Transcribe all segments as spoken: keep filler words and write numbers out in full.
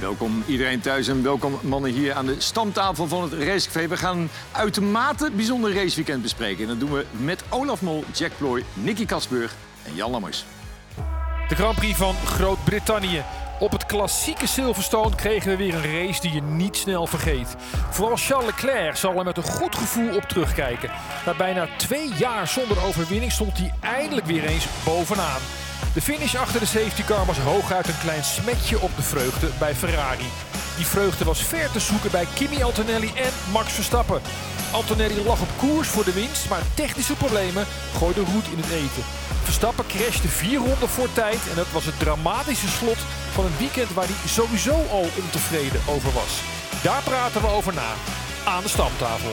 Welkom iedereen thuis en welkom mannen hier aan de stamtafel van het Racecafé. We gaan een uitermate bijzonder raceweekend bespreken. En dat doen we met Olaf Mol, Jack Ploy, Nicky Katsburg en Jan Lammers. De Grand Prix van Groot-Brittannië. Op het klassieke Silverstone kregen we weer een race die je niet snel vergeet. Vooral Charles Leclerc zal er met een goed gevoel op terugkijken. Na bijna twee jaar zonder overwinning stond hij eindelijk weer eens bovenaan. De finish achter de safety car was hooguit een klein smetje op de vreugde bij Ferrari. Die vreugde was ver te zoeken bij Kimi Antonelli en Max Verstappen. Antonelli lag op koers voor de winst, maar technische problemen gooiden roet in het eten. Verstappen crashte vier ronden voor tijd en dat was het dramatische slot van een weekend waar hij sowieso al ontevreden over was. Daar praten we over na, aan de stamtafel.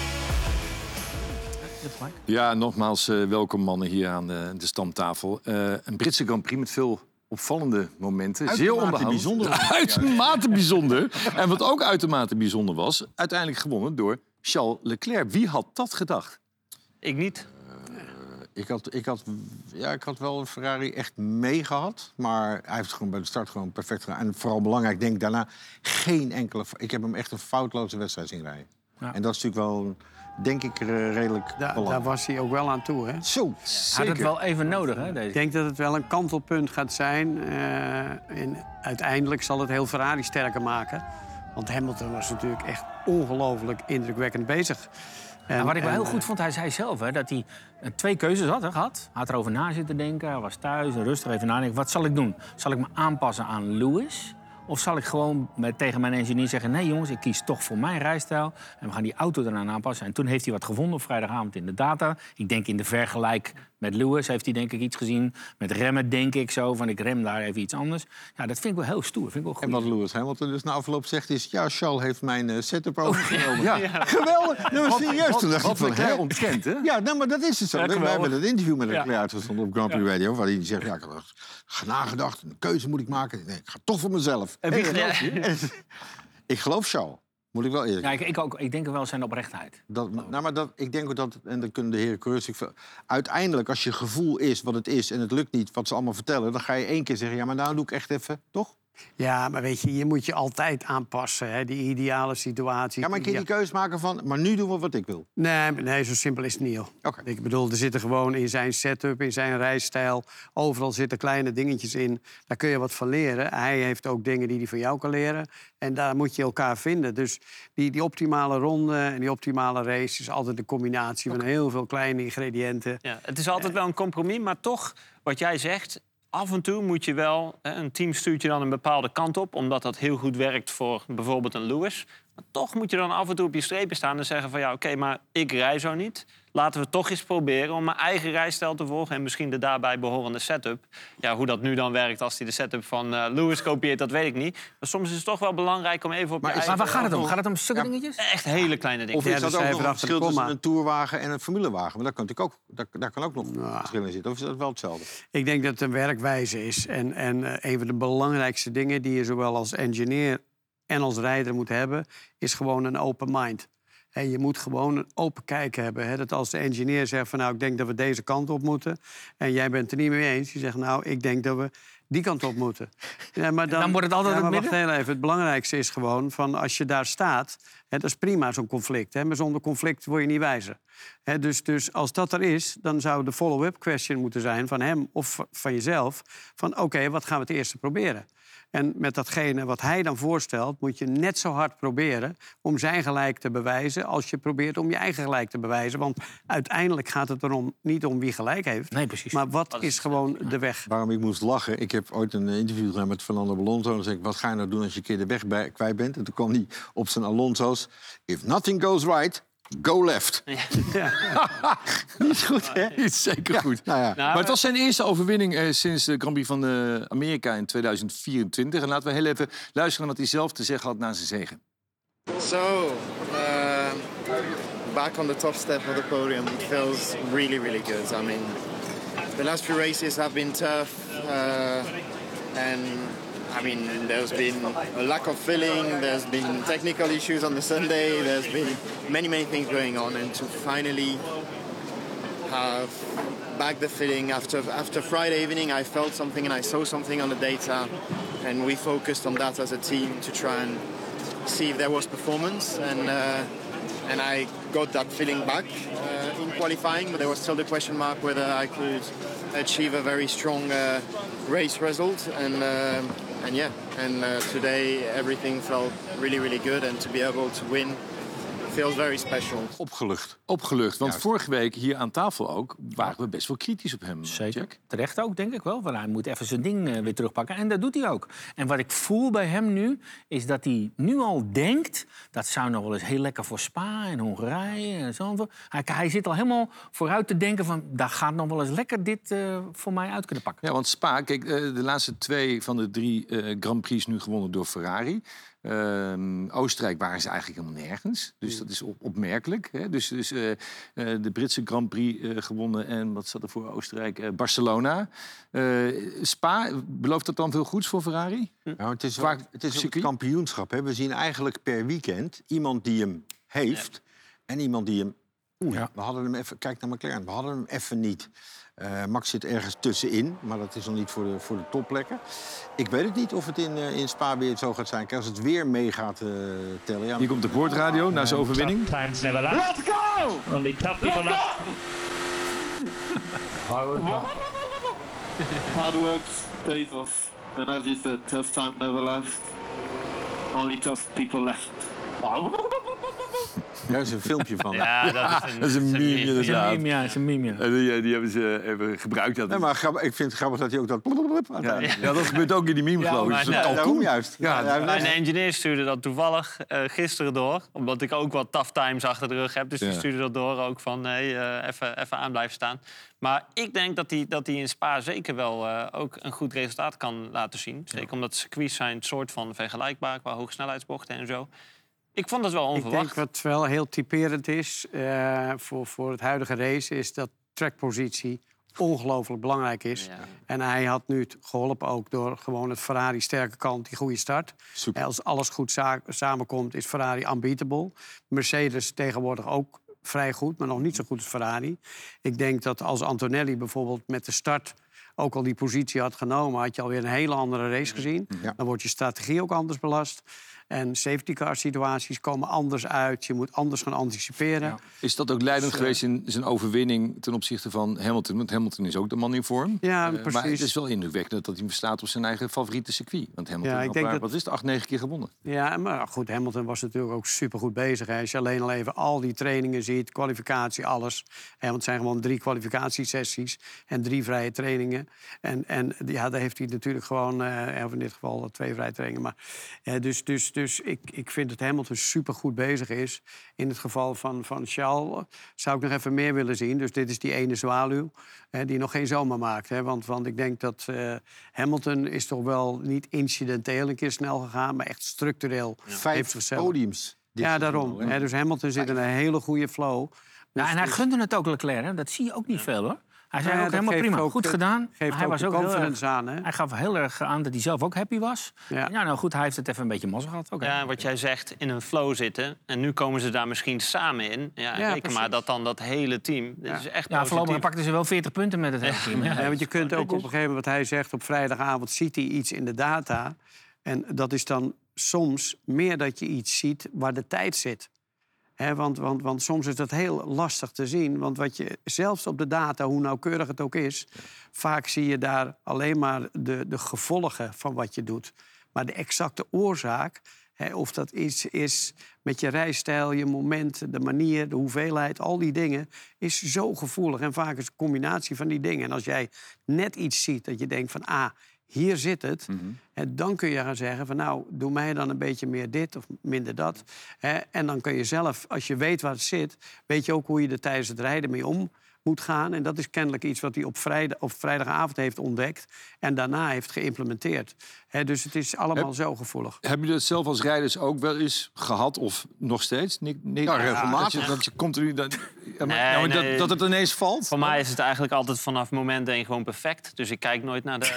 Ja, nogmaals uh, welkom mannen hier aan de, de stamtafel. Uh, een Britse Grand Prix met veel opvallende momenten. Zeer onderhoudend. Bijzonder. Uitermate bijzonder. En wat ook uitermate bijzonder was, uiteindelijk gewonnen door Charles Leclerc. Wie had dat gedacht? Ik niet. Uh, ik, had, ik, had, ja, ik had wel een Ferrari echt meegehad. Maar hij heeft gewoon bij de start gewoon perfect gedaan. En vooral belangrijk, denk ik daarna, geen enkele... Ik heb hem echt een foutloze wedstrijd zien rijden. Ja. En dat is natuurlijk wel... denk ik redelijk da, belangrijk. Daar was hij ook wel aan toe, hè? Zo, had het wel even nodig, hè? Deze. Ik denk dat het wel een kantelpunt gaat zijn. Uh, en uiteindelijk zal het heel Ferrari sterker maken. Want Hamilton was natuurlijk echt ongelooflijk indrukwekkend bezig. En, nou, wat ik wel heel goed vond, hij zei zelf hè, dat hij twee keuzes had hè, gehad. Hij had erover na zitten denken, hij was thuis en rustig even nadenken. Wat zal ik doen? Zal ik me aanpassen aan Lewis? Of zal ik gewoon met, tegen mijn engineer zeggen... nee jongens, ik kies toch voor mijn rijstijl... en we gaan die auto eraan aanpassen. En toen heeft hij wat gevonden op vrijdagavond in de data. Ik denk in de vergelijk met Lewis heeft hij denk ik iets gezien. Met remmen denk ik zo, van ik rem daar even iets anders. Ja, dat vind ik wel heel stoer. Vind ik wel goed. En wat Lewis Hamilton dus na afloop zegt is... ja, Charles heeft mijn uh, setup overgenomen. Oh, ja. Ja. Geweldig. Dat was serieus. Toen dacht ik van, hè? Ontkend, hè? Ja, nou, maar dat is het zo. Ja, we hebben het interview met Leclerc ja. uitgezonden op Grand Prix ja. Radio... waar hij zegt, ja, ik had nagedacht, een keuze moet ik maken. Nee, ik ga toch voor mezelf. En wie geloof je? En, ik geloof Charles. Moet ik wel eerlijk ja, ik, ik, ook, ik denk wel zijn oprechtheid. Dat, nou, maar dat, ik denk ook dat, en dan kunnen de heren coureurs... uiteindelijk, als je gevoel is wat het is en het lukt niet, wat ze allemaal vertellen... dan ga je één keer zeggen, ja, maar nou doe ik echt even, toch? Ja, maar weet je, je moet je altijd aanpassen, hè, die ideale situatie. Ja, maar ik kan die keuze maken van, maar nu doen we wat ik wil. Nee, nee zo simpel is het niet, joh. Okay. Ik bedoel, er zitten gewoon in zijn setup, in zijn rijstijl... overal zitten kleine dingetjes in. Daar kun je wat van leren. Hij heeft ook dingen die hij van jou kan leren. En daar moet je elkaar vinden. Dus die, die optimale ronde en die optimale race... is altijd een combinatie okay. van heel veel kleine ingrediënten. Ja, het is altijd wel een compromis, maar toch, wat jij zegt... af en toe moet je wel... een team stuurt je dan een bepaalde kant op... omdat dat heel goed werkt voor bijvoorbeeld een Lewis. Maar toch moet je dan af en toe op je strepen staan en zeggen van... ja, oké, okay, maar ik rij zo niet. Laten we toch eens proberen om mijn eigen rijstijl te volgen... en misschien de daarbij behorende setup. Ja, hoe dat nu dan werkt als hij de setup van uh, Lewis kopieert, dat weet ik niet. Maar soms is het toch wel belangrijk om even op maar je eigen... Maar waar gaat het om? Gaat het om stukken ja, dingetjes? Echt hele kleine dingen. Of is dat ja, dus ook nog een verschil tussen een tourwagen en een formulewagen? Maar daar kan, ook, daar, daar kan ook nog nou, verschil in zitten. Of is dat wel hetzelfde? Ik denk dat het een werkwijze is. En, en uh, een van de belangrijkste dingen die je zowel als engineer en als rijder moet hebben... is gewoon een open mind. He, je moet gewoon een open kijk hebben. He, dat als de engineer zegt van nou, ik denk dat we deze kant op moeten... en jij bent het er niet mee eens, je zegt nou, ik denk dat we die kant op moeten. Ja, maar dan, dan wordt het altijd ja, maar het wacht heel even. Het belangrijkste is gewoon van als je daar staat... He, dat is prima, zo'n conflict. He, maar zonder conflict word je niet wijzer. He, dus, dus als dat er is, dan zou de follow-up question moeten zijn... van hem of van jezelf, van oké, okay, wat gaan we het eerste proberen? En met datgene wat hij dan voorstelt... moet je net zo hard proberen om zijn gelijk te bewijzen... als je probeert om je eigen gelijk te bewijzen. Want uiteindelijk gaat het erom niet om wie gelijk heeft. Nee, precies. Maar wat is, is gewoon ja. de weg? Waarom ik moest lachen... ik heb ooit een interview gedaan met Fernando Alonso... en dan zei ik, wat ga je nou doen als je een keer de weg bij, kwijt bent? En toen kwam hij op zijn Alonso's... If nothing goes right... Go left. Ja. Ja. Niet is goed, hè? Is zeker ja. goed. Nou ja. Nou, maar het was zijn eerste overwinning eh, sinds de Grand Prix van uh, Amerika in tweeduizend vierentwintig. En laten we heel even luisteren wat hij zelf te zeggen had na zijn zege. So, uh, back on the top step of the podium, it feels really, really good. I mean, the last few races have been tough. Uh, and... I mean, there's been a lack of filling, there's been technical issues on the Sunday, there's been many, many things going on, and to finally have back the filling after after Friday evening, I felt something and I saw something on the data and we focused on that as a team to try and see if there was performance, and uh, and I got that feeling back uh, in qualifying, but there was still the question mark whether I could achieve a very strong uh, race result, and uh, and yeah, and uh, today everything felt really really good, and to be able to win feels very special. Opgelucht. Opgelucht, want Juist. vorige week hier aan tafel ook waren we best wel kritisch op hem. Zeker. Jack. Terecht ook, denk ik wel. Want hij moet even zijn ding uh, weer terugpakken. En dat doet hij ook. En wat ik voel bij hem nu, is dat hij nu al denkt... dat zou nog wel eens heel lekker voor Spa en Hongarije en zo. Hij, hij zit al helemaal vooruit te denken van... daar gaat nog wel eens lekker dit uh, voor mij uit kunnen pakken. Ja, want Spa, kijk, uh, de laatste twee van de drie uh, Grand Prix nu gewonnen door Ferrari. Uh, Oostenrijk waren ze eigenlijk helemaal nergens. Dus dat is op, opmerkelijk. Hè? Dus, dus uh, uh, de Britse Grand Prix uh, gewonnen. En wat zat er voor Oostenrijk? Uh, Barcelona. Uh, Spa, belooft dat dan veel goeds voor Ferrari? Nou, het is, Vaak wel, het, is ook circuit? het kampioenschap. Hè. We zien eigenlijk per weekend iemand die hem heeft... en iemand die hem... Oeh, Ja. we hadden hem even... Kijk naar McLaren, we hadden hem even niet. Uh, Max zit ergens tussenin, maar dat is nog niet voor de, voor de topplekken. Ik weet het niet of het in, uh, in Spa weer zo gaat zijn. Kijk, als het weer mee gaat uh, tellen... Ja, Hier komt de boordradio na zijn overwinning. Times never last. Let's go! Only tough people last. Hard work pays off. And as you said, tough time never last. Only tough people left. Daar is een filmpje van. Ja, dat is een, Dat is een meme, Het is een inderdaad. meme, ja. Het is een meme, ja. En die, die hebben ze even gebruikt. Ja, Nee, maar grappig, ik vind het grappig dat hij ook dat... ja, ja, dat gebeurt ook in die meme, geloof ik. maar Dat is een nee, kalkoen. Daarom juist. Ja, Ja, Mijn engineer stuurde dat toevallig uh, gisteren door. Omdat ik ook wat tough times achter de rug heb. Dus die Ja. stuurde dat door ook van hey, uh, even, even aan blijven staan. Maar ik denk dat hij dat hij in Spa zeker wel uh, ook een goed resultaat kan laten zien. Zeker ja. omdat de circuits zijn soort van vergelijkbaar qua hoogsnelheidsbochten en zo. Ik vond dat wel onverwacht. Ik denk wat wel heel typerend is uh, voor, voor het huidige race... is dat trackpositie ongelooflijk belangrijk is. Ja. En hij had nu het geholpen ook door gewoon het Ferrari sterke kant, die goede start. Super. Als alles goed za- samenkomt, is Ferrari unbeatable. Mercedes tegenwoordig ook vrij goed, maar nog niet zo goed als Ferrari. Ik denk dat als Antonelli bijvoorbeeld met de start... ook al die positie had genomen, had je alweer een hele andere race gezien. Ja. Dan wordt je strategie ook anders belast. En safety car situaties komen anders uit. Je moet anders gaan anticiperen. Ja. Is dat ook leidend Dus, uh, geweest in zijn overwinning ten opzichte van Hamilton? Want Hamilton is ook de man in vorm. Ja, Uh, precies. Maar het is wel indrukwekkend dat hij staat op zijn eigen favoriete circuit. Want Hamilton Ja, ik had denk maar, dat- wat is het, acht, negen keer gewonnen. Ja, maar goed, Hamilton was natuurlijk ook supergoed bezig. Hè. Als je alleen al even al die trainingen ziet, kwalificatie, alles. Hè, want het zijn gewoon drie kwalificatiesessies en drie vrije trainingen. En, en ja, daar heeft hij natuurlijk gewoon, uh, of in dit geval twee vrije trainingen. Maar, uh, dus dus, dus ik, ik vind dat Hamilton supergoed bezig is. In het geval van, van Charles zou ik nog even meer willen zien. Dus dit is die ene zwaluw hè, die nog geen zomer maakt. Hè. Want, want ik denk dat uh, Hamilton is toch wel niet incidenteel een keer snel gegaan... maar echt structureel heeft Vijf zichzelf. podiums. dit Ja, seizoen daarom. al, hè. Hè. Dus Hamilton zit in een hele goede flow. Dus, Ja, en hij dus- gunde het ook Leclerc, hè. Dat zie je ook niet veel, hoor. Hij zei Ja, ook dat helemaal geeft prima, ook, goed eh, gedaan. geeft Maar hij ook was de ook heel erg, confidence aan, hè? hij gaf heel erg aan dat hij zelf ook happy was. Ja. Ja, nou goed, hij heeft het even een beetje mazzel gehad. Okay. Ja, wat jij zegt, in een flow zitten. En nu komen ze daar misschien samen in. Ja, Ja, reken precies. maar dat dan dat hele team. Dit Ja. is echt Ja, voorlopig positief. pakten ze wel veertig punten met het hele team. Ja, Ja. want je kunt ook op een gegeven moment, wat hij zegt, op vrijdagavond ziet hij iets in de data. En dat is dan soms meer dat je iets ziet waar de tijd zit. Hè, want, want, want soms is dat heel lastig te zien. Want wat je, zelfs op de data, hoe nauwkeurig het ook is... vaak zie je daar alleen maar de, de gevolgen van wat je doet. Maar de exacte oorzaak, hè, of dat iets is met je rijstijl, je moment... de manier, de hoeveelheid, al die dingen, is zo gevoelig. En vaak is het een combinatie van die dingen. En als jij net iets ziet dat je denkt van... ah, hier zit het, Mm-hmm. hè, dan kun je gaan zeggen van... nou, doe mij dan een beetje meer dit of minder dat. Hè, en dan kun je zelf, als je weet waar het zit... weet je ook hoe je er tijdens het rijden mee om moet gaan. En dat is kennelijk iets wat hij op, vrijdag, op vrijdagavond heeft ontdekt... en daarna heeft geïmplementeerd. Hè, dus het is allemaal Heb- zo gevoelig. Hebben jullie dat zelf als rijders ook wel eens gehad of nog steeds? Nick, Nick? Ja, regelmatig. Dat je, dat je continu... Dat, ja, maar, Nee, ja, maar nee. dat, dat het ineens valt? Voor mij is het eigenlijk altijd vanaf moment één gewoon perfect. Dus ik kijk nooit naar de...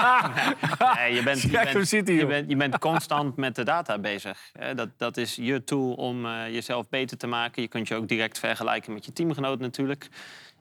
de- nee, je, bent, je, Kijk, hoe bent, zit hij, je, joh. bent, je bent constant met de data bezig. Hè, Dat, dat is je tool om uh, jezelf beter te maken. Je kunt je ook direct vergelijken met je teamgenoot natuurlijk.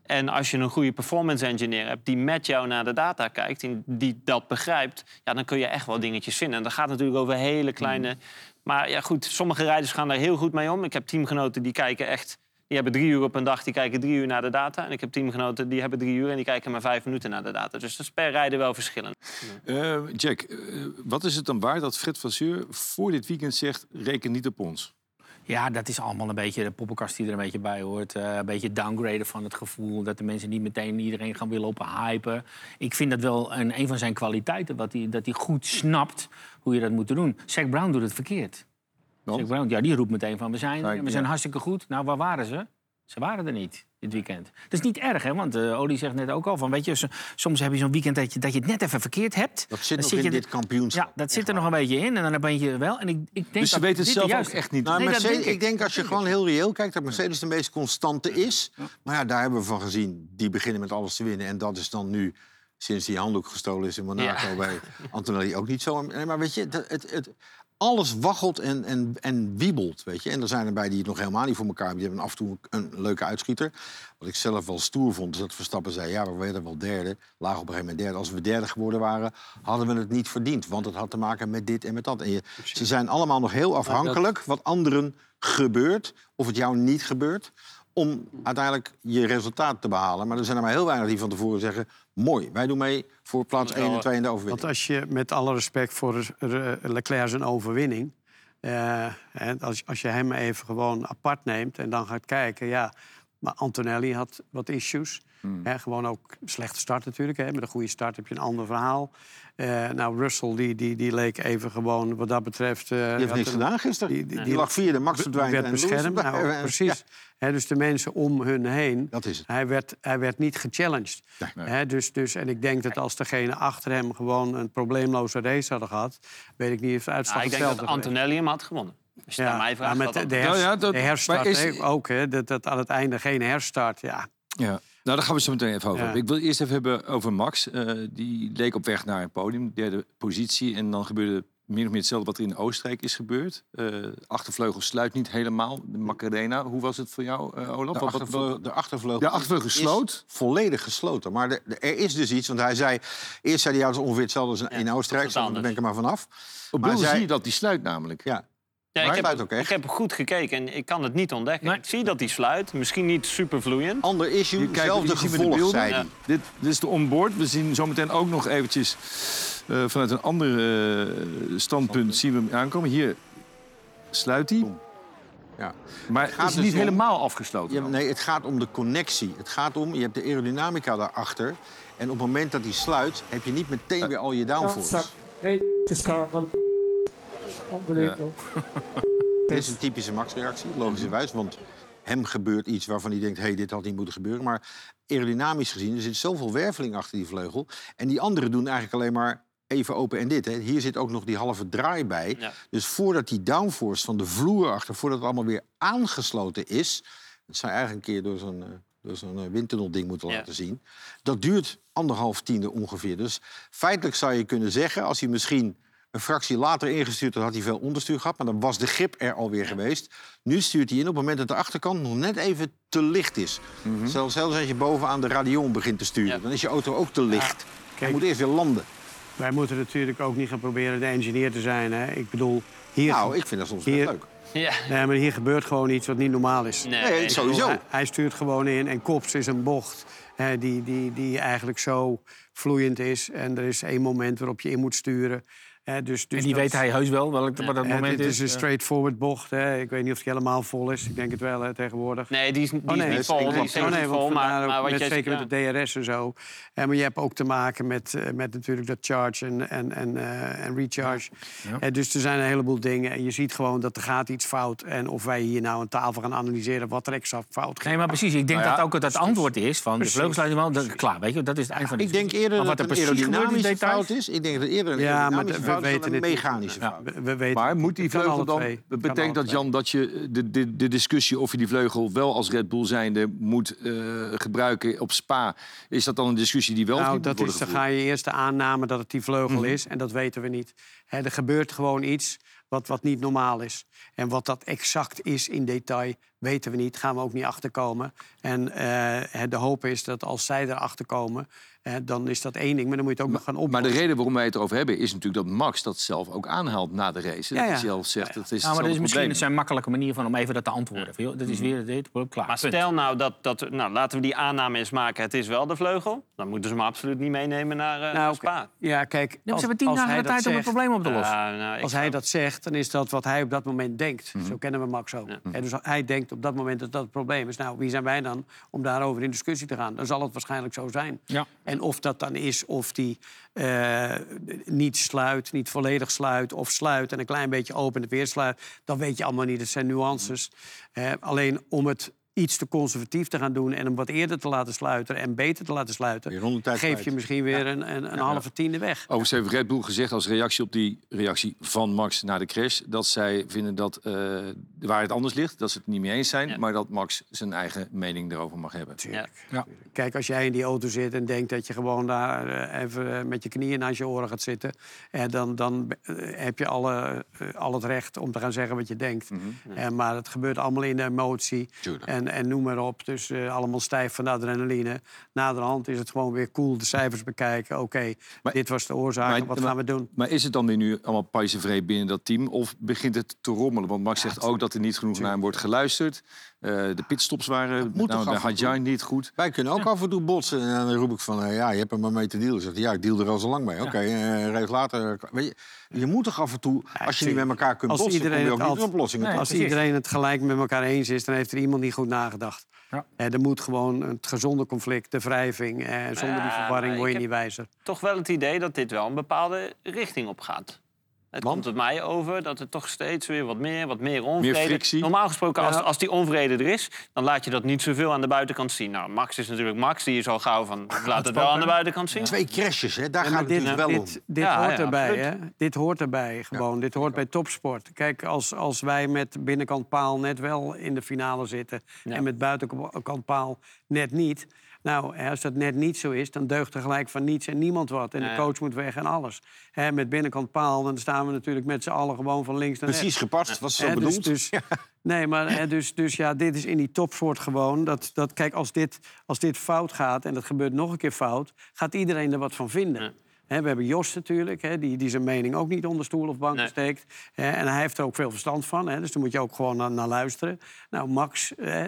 En als je een goede performance engineer hebt die met jou naar de data kijkt, en die dat begrijpt, ja, dan kun je echt wel dingetjes vinden. En dat gaat natuurlijk over hele kleine... Mm. Maar ja, goed, sommige rijders gaan daar heel goed mee om. Ik heb teamgenoten die kijken echt... Die hebben drie uur op een dag, die kijken drie uur naar de data. En ik heb teamgenoten die hebben drie uur en die kijken maar vijf minuten naar de data. Dus dat is per rijder wel verschillend. Uh, Jack, uh, wat is het dan waard dat Fred Vasseur voor dit weekend zegt... reken niet op ons? Ja, dat is allemaal een beetje de poppenkast die er een beetje bij hoort. Uh, een beetje downgraden van het gevoel. Dat de mensen niet meteen iedereen gaan willen op hypen. Ik vind dat wel een, een van zijn kwaliteiten. Wat hij, dat hij goed snapt hoe je dat moet doen. Zac Brown doet het verkeerd. Zac Brown, ja, die roept meteen van we zijn, Kijk, we zijn ja. hartstikke goed. Nou, waar waren ze? Ze waren er niet dit weekend. Dat is niet erg, hè? Want uh, Oli zegt net ook al van, weet je, soms heb je zo'n weekend dat je, dat je het net even verkeerd hebt. Dat zit nog zit in je, dit kampioenschap. Ja, dat zit er nog een beetje in en dan ben je wel. En ik, ik denk dus ze dat weten het zelf juist ook echt niet. Nou, nee, Mercedes, denk ik. ik denk als je gewoon heel reëel kijkt... dat Mercedes de meest constante is. Maar ja, daar hebben we van gezien. Die beginnen met alles te winnen. En dat is dan nu, sinds die handdoek gestolen is in Monaco... Ja. bij Antonelli ook niet zo. Nee, maar weet je, het... het, het alles waggelt en, en, en wiebelt, weet je. En er zijn er bij die het nog helemaal niet voor elkaar hebben. Die hebben af en toe een leuke uitschieter. Wat ik zelf wel stoer vond, is dat Verstappen zei... ja, we werden wel derde, lagen op een gegeven moment derde. Als we derde geworden waren, hadden we het niet verdiend. Want het had te maken met dit en met dat. En je, ze zijn allemaal nog heel afhankelijk wat anderen gebeurt... of het jou niet gebeurt... om uiteindelijk je resultaat te behalen. Maar er zijn er maar heel weinig die van tevoren zeggen... mooi, wij doen mee voor plaats één en twee in de overwinning. Want als je, met alle respect voor Leclerc zijn overwinning... Uh, als, als je hem even gewoon apart neemt en dan gaat kijken... ja, maar Antonelli had wat issues. Hmm. He, gewoon ook een slechte start natuurlijk. He. Met een goede start heb je een ander verhaal. Uh, nou, Russell die, die, die leek even gewoon wat dat betreft... Uh, die heeft niks een, gedaan gisteren. Die, die, die, die lag vierde, Max verdwijnt werd en beschermd. Nou, precies. Ja. He, dus de mensen om hun heen... Dat is het. Hij werd, hij werd niet gechallenged. Nee, nee. He, dus, dus, en ik denk dat als degene achter hem gewoon een probleemloze race hadden gehad... weet ik niet of de uitslag nou, ik denk dat Antonelli hem had gewonnen. Als je ja, mij vraagt, ja, met de, de, her, ja, ja, dat, de herstart is, he, ook. He, dat, dat aan het einde geen herstart, ja. Ja. Nou, daar gaan we zo meteen even over. Ja. Ik wil eerst even hebben over Max. Uh, die leek op weg naar een podium, derde positie. En dan gebeurde min of meer hetzelfde wat er in Oostenrijk is gebeurd. Uh, achtervleugel sluit niet helemaal. De Macarena, hoe was het voor jou, uh, Olaf? De achtervleugel, de achtervleugel, de achtervleugel sloot? Volledig gesloten. Maar de, de, er is dus iets, want hij zei... Eerst zei hij, ja, dat is ongeveer hetzelfde als in ja, Oostenrijk. Daar ben ik er maar vanaf. Op beeld zie je dat die sluit namelijk. Ja. Ja, ik, heb, ik heb goed gekeken en ik kan het niet ontdekken. Nee. Ik zie dat die sluit, misschien niet super vloeiend. Ander issue, hetzelfde gevolg, zei hij. Ja. Dit, dit is de onboard. We zien zometeen ook nog eventjes uh, vanuit een ander uh, standpunt zien we hem aankomen. Hier sluit hij. Ja. Maar het is dus niet om, helemaal afgesloten. Ja, nee, het gaat om de connectie. Het gaat om, je hebt de aerodynamica daarachter. En op het moment dat die sluit, heb je niet meteen uh, weer al je downforce. Hey, het is Carl. Ja. Dit is een typische Max-reactie, logischerwijs. Want hem gebeurt iets waarvan hij denkt... hé, hey, dit had niet moeten gebeuren. Maar aerodynamisch gezien, er zit zoveel werveling achter die vleugel. En die anderen doen eigenlijk alleen maar even open en dit. Hè. Hier zit ook nog die halve draai bij. Ja. Dus voordat die downforce van de vloer achter... voordat het allemaal weer aangesloten is... dat zou je eigenlijk een keer door zo'n... door zo'n windtunnelding moeten laten ja. zien. Dat duurt anderhalf tiende ongeveer. Dus feitelijk zou je kunnen zeggen... als hij misschien... een fractie later ingestuurd, dan had hij veel onderstuur gehad. Maar dan was de grip er alweer ja. geweest. Nu stuurt hij in op het moment dat de achterkant nog net even te licht is. Mm-hmm. Zelfs, zelfs als je bovenaan de radion begint te sturen. Ja. Dan is je auto ook te licht. Ja. Kijk, hij moet eerst weer landen. Wij moeten natuurlijk ook niet gaan proberen de engineer te zijn. Hè? Ik bedoel, hier... Nou, ik vind dat soms hier, leuk. Ja. Nee, maar hier gebeurt gewoon iets wat niet normaal is. Nee, nee sowieso. Hij, hij stuurt gewoon in en kops is een bocht... Hè, die, die, die eigenlijk zo vloeiend is. En er is één moment waarop je in moet sturen... Ja, dus, dus en die weet hij heus wel welk ja, wat dat moment het is. Het is een straightforward bocht. Hè. Ik weet niet of die helemaal vol is. Ik denk het wel hè, tegenwoordig. Nee, die is, die oh, nee, is niet vol. Die is oh, nee, vol maar, maar wat met, je, zeker ja. met de D R S en zo. Ja, maar je hebt ook te maken met, met natuurlijk dat charge en, en, en, uh, en recharge. Ja. Ja. Dus er zijn een heleboel dingen. En je ziet gewoon dat er gaat iets fout. En of wij hier nou aan tafel gaan analyseren wat er exact fout gaat. Nee, maar precies. Ik denk nou ja, dat ook het precies. antwoord is van precies. de vleugelsluiting wel. Klaar, weet je, dat is het eind van de Ik denk eerder dat het een aerodynamische fout is. Ik denk dat eerder een aerodynamische fout is dan een mechanische. Ja, we, we weten, maar moet die vleugel dan... Dat betekent dat, Jan, dat je de, de, de discussie of je die vleugel wel als Red Bull zijnde moet uh, gebruiken op Spa... is dat dan een discussie die wel nou, moet dat worden is, dan ga je eerst de aanname dat het die vleugel mm-hmm. is. En dat weten we niet. He, er gebeurt gewoon iets wat, wat niet normaal is. En wat dat exact is in detail, Weten we niet, gaan we ook niet achterkomen. En uh, de hoop is dat als zij erachter komen, uh, dan is dat één ding. Maar dan moet je het ook maar, nog gaan oplossen. Maar de reden waarom wij het erover hebben is natuurlijk dat Max dat zelf ook aanhaalt na de race. Ja, ja. Dat hij zelf zegt, ja, ja. dat is ja, maar dat is misschien probleem. zijn makkelijke manier van om even dat te antwoorden. Ja. Dat is weer dit, klaar. Maar stel nou dat, dat... Nou, laten we die aanname eens maken. Het is wel de vleugel. Dan moeten ze hem absoluut niet meenemen naar, uh, nou, naar Spa. Ja, kijk, Nee, als, ze hebben tien dagen de tijd zegt, om het probleem op te lossen. Uh, nou, als zou... hij dat zegt, dan is dat wat hij op dat moment denkt. Mm-hmm. Zo kennen we Max ook. Ja. En dus hij denkt op dat moment dat dat het probleem is. Nou, wie zijn wij dan om daarover in discussie te gaan? Dan zal het waarschijnlijk zo zijn. Ja. En of dat dan is of die uh, niet sluit, niet volledig sluit... of sluit en een klein beetje open en weer sluit... dat weet je allemaal niet. Dat zijn nuances. Uh, alleen om het iets te conservatief te gaan doen... en hem wat eerder te laten sluiten en beter te laten sluiten... geef je misschien weer ja. een, een, een ja. halve tiende weg. Overigens heeft Red Bull gezegd als reactie op die reactie van Max na de crash... dat zij vinden dat uh, de waarheid anders ligt, dat ze het niet mee eens zijn... Ja. maar dat Max zijn eigen mening erover mag hebben. Ja. Ja. Kijk, als jij in die auto zit en denkt dat je gewoon daar uh, even uh, met je knieën naast je oren gaat zitten... Uh, dan, dan uh, heb je alle, uh, al het recht om te gaan zeggen wat je denkt. Mm-hmm. uh, maar het gebeurt allemaal in de emotie. En, en noem maar op. Dus uh, allemaal stijf van de adrenaline. Naderhand is het gewoon weer cool de cijfers bekijken. Oké, okay, dit was de oorzaak. Maar, wat gaan we doen? Maar is het dan weer nu allemaal paisevreed binnen dat team? Of begint het te rommelen? Want Max ja, zegt ook dat er niet genoeg naar hem wordt geluisterd. Uh, de pitstops waren nou, bij Hadjar niet goed. Wij kunnen ook ja. af en toe botsen. En dan roep ik van, uh, ja, je hebt er maar mee te dealen. Zegt, ja, ik deal er al zo lang mee. Oké, okay, uh, reeds later... Weet je, je moet toch af en toe, als je niet met elkaar kunt als botsen... Iedereen kom je ook het niet tot oplossingen. Nee, als iedereen het gelijk met elkaar eens is... dan heeft er iemand niet goed nagedacht. Ja. Uh, er moet gewoon het gezonde conflict, de wrijving... Uh, zonder ja, die verwarring word je niet wijzer. Toch wel het idee dat dit wel een bepaalde richting op gaat. Het Want? komt het mij over dat er toch steeds weer wat meer, wat meer onvrede... Meer Normaal gesproken, ja. als, als die onvrede er is... dan laat je dat niet zoveel aan de buitenkant zien. Nou, Max is natuurlijk Max, die is al gauw van... ik laat het wel aan de buitenkant zien. Twee crashes, hè? Daar ja, gaat het dit, dus wel dit, om. Dit ja, hoort ja, erbij, hè? Dit hoort erbij, gewoon. Ja. Dit hoort bij topsport. Kijk, als, als wij met binnenkant paal net wel in de finale zitten... Ja. en met buitenkant paal net niet... Nou, als dat net niet zo is, dan deugt er gelijk van niets en niemand wat. En de coach moet weg en alles. He, met binnenkant paal, dan staan we natuurlijk met z'n allen gewoon van links naar rechts. Precies gepast, was zo he, bedoeld. Dus, dus, nee, maar he, dus, dus ja, dit is in die topsport gewoon. Dat, dat, kijk, als dit, als dit fout gaat en dat gebeurt nog een keer fout... gaat iedereen er wat van vinden. Ja. He, we hebben Jos natuurlijk, he, die, die zijn mening ook niet onder stoel of bank nee. steekt. He, en hij heeft er ook veel verstand van, he, dus daar moet je ook gewoon naar, naar luisteren. Nou, Max, eh,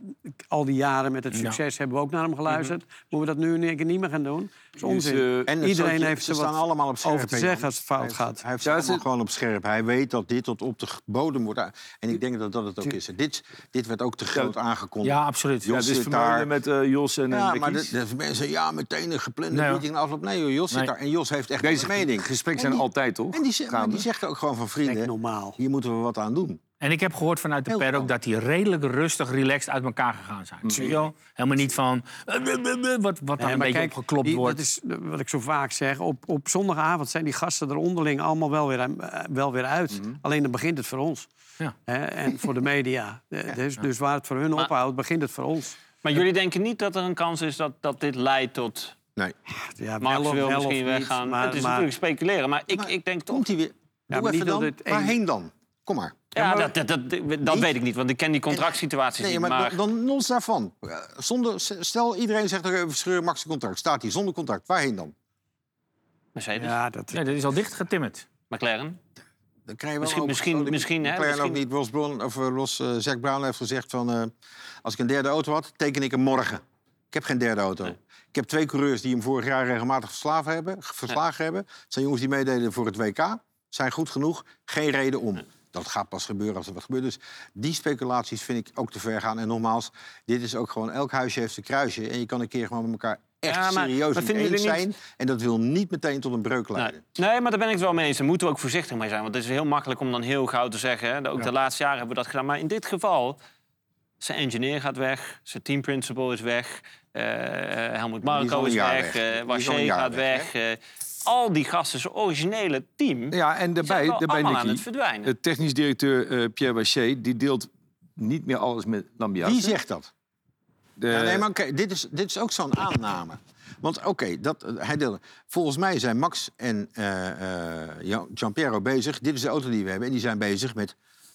al die jaren met het succes ja. hebben we ook naar hem geluisterd. Mm-hmm. Moeten we dat nu in één keer niet meer gaan doen? Dat is onzin. Dus, uh, en iedereen je, heeft er wat allemaal op scherp, over te zeggen als het fout hij heeft, gaat. Hij heeft ja, het gewoon op scherp. Hij weet dat dit tot op de bodem wordt. En ik denk dat dat het ook is. Dit, dit werd ook te groot aangekondigd. Ja, absoluut. Jos ja, zit daar met uh, Jos en Ja, uh, maar de, de mensen, ja, meteen een geplande nee, meeting afloop. Nee, joh, Jos nee. zit daar. En Jos heeft echt Deze een mening. gesprekken zijn die, altijd, toch? En die, maar die zegt ook gewoon van vrienden, normaal. Hier moeten we wat aan doen. En ik heb gehoord vanuit de paddock dat die redelijk rustig, relaxed uit elkaar gegaan zijn. Zie je wel? Helemaal niet van wat, wat daar nee, een beetje kijk, opgeklopt die, wordt. Dat is wat ik zo vaak zeg. Op, op zondagavond zijn die gasten er onderling allemaal wel weer, wel weer uit. Mm-hmm. Alleen dan begint het voor ons. Ja. He, en voor de media. Ja. Dus, dus waar het voor hun maar, ophoudt, begint het voor ons. Maar jullie denken niet dat er een kans is dat, dat dit leidt tot... Nee. Ja, Max wil misschien weggaan. Maar, het is maar, natuurlijk speculeren, maar ik, maar, ik denk toch... Komt hij weer? Ja, maar niet dan? Het Waarheen een... dan? Kom maar. Ja, ja maar... dat, dat, dat, dat weet ik niet, want ik ken die contractsituaties nee, niet. Maar, maar... Dan, dan los daarvan. Zonder, stel, iedereen zegt er even scheuren Max contract. Staat hij zonder contract. Waarheen dan? Mercedes. Ja, dat, nee, dat is al dicht getimmerd. McLaren. Dan krijg je wel misschien, ook, misschien, oh, die, misschien, hè, McLaren misschien... ook niet. Ross, Brown, of, uh, Ross uh, Zac Brown heeft gezegd van... Uh, als ik een derde auto had, teken ik hem morgen. Ik heb geen derde auto. Nee. Ik heb twee coureurs die hem vorig jaar regelmatig verslagen hebben. Verslagen ja. hebben. Het zijn jongens die meededen voor het W K. Zijn goed genoeg. Geen reden om. Nee. Dat gaat pas gebeuren als er wat gebeurt. Dus die speculaties vind ik ook te ver gaan. En nogmaals, dit is ook gewoon... Elk huisje heeft een kruisje. En je kan een keer gewoon met elkaar echt ja, maar, serieus maar eens niet... zijn. En dat wil niet meteen tot een breuk leiden. Nee. nee, maar daar ben ik het wel mee eens. Daar moeten we ook voorzichtig mee zijn. Want het is heel makkelijk om dan heel gauw te zeggen. Hè. Ook ja. de laatste jaren hebben we dat gedaan. Maar in dit geval... Zijn engineer gaat weg. Zijn team principal is weg. Uh, Helmut Marko is weg. weg. Uh, Waché gaat weg. weg. Uh, al die gasten, zijn originele team... Ja, en daarbij, daarbij Nicky, aan het verdwijnen. De technisch directeur uh, Pierre Waché... die deelt niet meer alles met Lambiase. Wie zegt dat? De... Ja, nee, maar okay, dit, is, dit is ook zo'n aanname. Want oké, okay, dat hij deelde. Volgens mij zijn Max en uh, uh, Gianpiero bezig. Dit is de auto die we hebben. En die zijn bezig met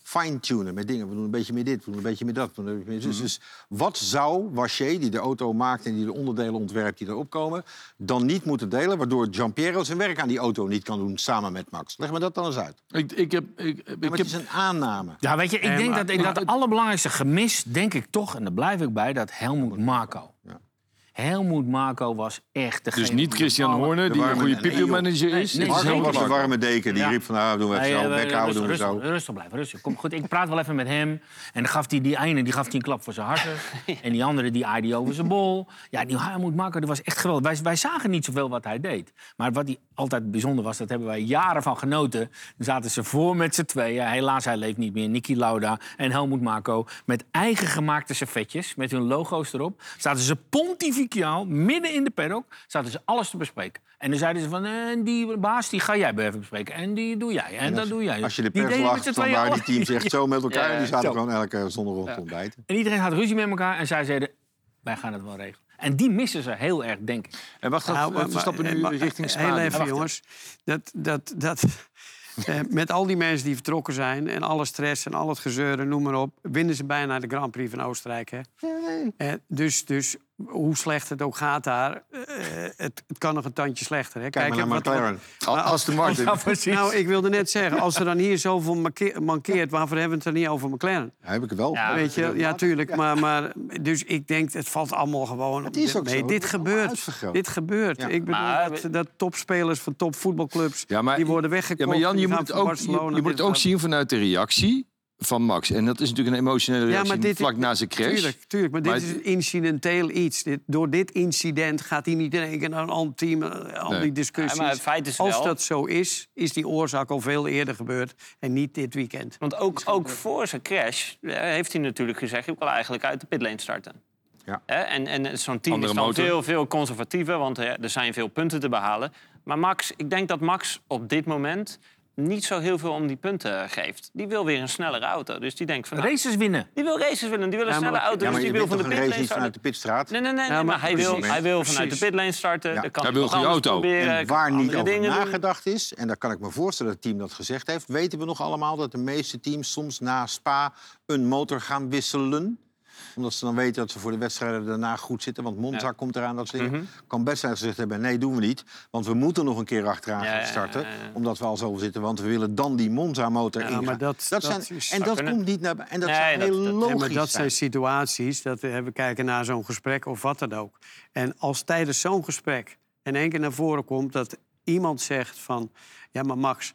fine-tunen met dingen. We doen een beetje meer dit, we doen een beetje meer dat. We doen een beetje meer... dus, dus wat zou Waché, die de auto maakt en die de onderdelen ontwerpt die erop komen, dan niet moeten delen, waardoor Giampiero zijn werk aan die auto niet kan doen samen met Max? Leg me dat dan eens uit. Ik, ik heb, ik, ik ja, heb... het is een aanname. Ja, weet je, ik Eh, denk maar- dat, ik, dat het allerbelangrijkste gemis, denk ik toch, en daar blijf ik bij, dat Helmut Marko. Ja. Helmut Marko was echt degene... Dus niet Christian Horner, die een warme- goede nee, people manager Nee, is. nee, Het is zeker Helmut Marco was de Marko. warme deken, die Ja. riep van, nou, doen we even Nee, zo, eh, bek houden, doen we rustig, zo. rustig, rustig blijven, rustig. Kom goed, ik praat wel even met hem. En dan gaf hij die ene, die gaf hij een klap voor zijn harten. En die andere, die aaide over zijn bol. Ja, die Helmut Marko, dat was echt geweldig. Wij, wij zagen niet zoveel wat hij deed. Maar wat hij altijd bijzonder was, dat hebben wij jaren van genoten. Dan zaten ze voor met z'n tweeën. Helaas, hij leeft niet meer. Niki Lauda en Helmut Marko. Met eigen gemaakte servetjes, met hun logo's erop. Zaten ze pontificaal, midden in de paddock, zaten ze alles te bespreken. En dan zeiden ze van, en die baas, die ga jij bij even bespreken. En die doe jij, en dat doe jij. Als je de Die pers deden lag, met z'n dan tweeën waren die alle- teams echt zo met elkaar. Ja, En die zaten zo. gewoon elke zondag rond te ontbijten. En iedereen had ruzie met elkaar en zij zeiden, wij gaan het wel regelen. En die missen ze heel erg, denk ik. En wat gaat Nou, maar- Verstappen maar- nu maar- richting Spa? Heel even, Wacht, jongens. Dat, dat, dat, eh, met al die mensen die vertrokken zijn en alle stress en al het gezeuren, noem maar op, winnen ze bijna de Grand Prix van Oostenrijk. Hè? Eh, dus, dus hoe slecht het ook gaat daar, eh, het, het kan nog een tandje slechter. Hè? Kijk maar hè, naar wat- wat- McLaren. Al- Aston Martin. Ja, precies. Nou, ik wilde net zeggen, als er dan hier zoveel manke- mankeert, waarvoor hebben we het er niet over McLaren? Ja, heb ik het wel. Ja, Weet je, ja, tuurlijk. Maar, maar, dus ik denk, het valt allemaal gewoon... Het is ook nee, zo. dit Het wordt allemaal gebeurt. uitvergroot. Dit gebeurt. Ja. Ik bedoel, Maar- dat, dat topspelers van topvoetbalclubs, Ja, maar- die worden weggekocht. Ja, maar Jan, die je gaan moet, van ook, je, Barcelona, je moet het dit, ook dat. zien vanuit de reactie van Max. En dat is natuurlijk een emotionele Ja, reactie maar dit, vlak na zijn crash. Tuurlijk, tuurlijk, maar dit Maar is het- een incidenteel iets. Dit, door dit incident gaat hij niet in één keer naar een ander team. eh, Al Nee. die discussies. Ja, maar het feit is Als wel- dat zo is, is die oorzaak al veel eerder gebeurd. En niet dit weekend. Want ook, ook voor zijn crash eh, heeft hij natuurlijk gezegd, ik wil eigenlijk uit de pitlane starten. Ja. Hè, En, en zo'n team Andere is dan motor. veel, veel conservatiever, want eh, er zijn veel punten te behalen. Maar Max, ik denk dat Max op dit moment niet zo heel veel om die punten geeft. Die wil weer een snellere auto. Dus die denkt van, nou, Races winnen. die wil races winnen, die wil een Ja, maar- snelle auto. Ja, dus maar die je wil bent van toch de een pitlane race niet vanuit starten. de pitstraat? Nee, nee, nee, Ja, nee, maar maar hij wil, precies. hij wil vanuit de Precies. pitlane starten. Ja. Dan kan Hij wil een wat goede anders auto. proberen, En kan waar niet andere over dingen doen. nagedacht is, en daar kan ik me voorstellen dat het team dat gezegd heeft, weten we nog allemaal dat de meeste teams soms na Spa een motor gaan wisselen. Omdat ze dan weten dat ze voor de wedstrijden daarna goed zitten. Want Monza Ja. komt eraan, dat soort dingen. Mhm. Kan best zijn dat ze gezegd hebben, nee, doen we niet. Want we moeten nog een keer achteraan Ja, gaan ja, starten. ja, ja. Omdat we al zo zitten, want we willen dan die Monza-motor Ja, ingaan. maar dat- dat zijn, is- en zou dat kunnen. komt niet naar... En dat Nee, zou dat- heel dat- logisch Ja, maar dat zijn zijn. situaties, dat we we kijken naar zo'n gesprek of wat dan ook. En als tijdens zo'n gesprek in één keer naar voren komt dat iemand zegt van... ja, maar Max,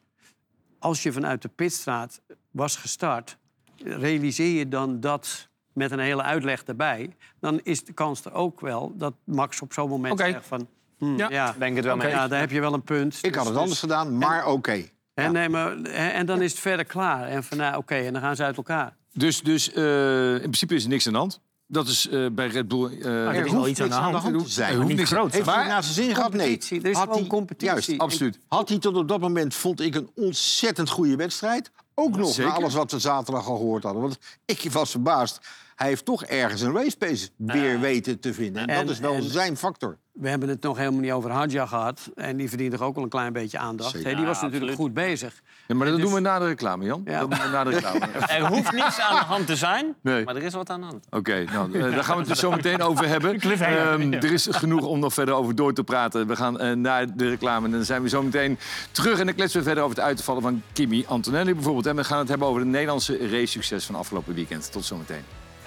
als je vanuit de pitstraat was gestart, realiseer je dan dat met een hele uitleg erbij, dan is de kans er ook wel dat Max op zo'n moment Oké. zegt van... hm, Ja. ja, Ben ik het wel mee ja, eens. daar heb je wel een punt. Ik had Dus- het anders dus- gedaan, maar oké. hè, nee, maar, hè, en dan is het verder klaar. En van, nou, oké, en dan gaan ze uit elkaar. Dus, dus eh, in principe is er niks aan de hand. Dat is eh, bij Red Bull... eh, er is hoeft wel iets aan de niks hand. te zijn. Er hoeft niet niks- groot. Heeft hij Maar- het naar zijn zin gehad? Nee. Competitie, er is Had gewoon hij- competitie. Juist, absoluut. Had hij tot op dat moment, vond ik, een ontzettend goede wedstrijd. Ook nog, Zeker. na alles wat we zaterdag al gehoord hadden. Want ik was verbaasd. Hij heeft toch ergens een race pace weer weten te vinden. En, En- dat is wel en- zijn factor. We hebben het nog helemaal niet over Hadja gehad. En die verdient toch ook wel een klein beetje aandacht. Zeker. Hè, die was Ja, natuurlijk absoluut. goed bezig. Ja, maar dat dus- doen we na de reclame, Jan. Ja. Dat doen we na de reclame. Er hoeft niets aan de hand te zijn, Nee. maar er is wat aan de hand. Oké, nou, eh, daar gaan we het dus zo meteen over hebben. Ehm, er is genoeg om nog verder over door te praten. We gaan eh, naar de reclame en dan zijn we zo meteen terug. En dan kletsen we verder over het uitvallen van Kimi Antonelli bijvoorbeeld. En we gaan het hebben over de Nederlandse race-succes van afgelopen weekend. Tot zometeen.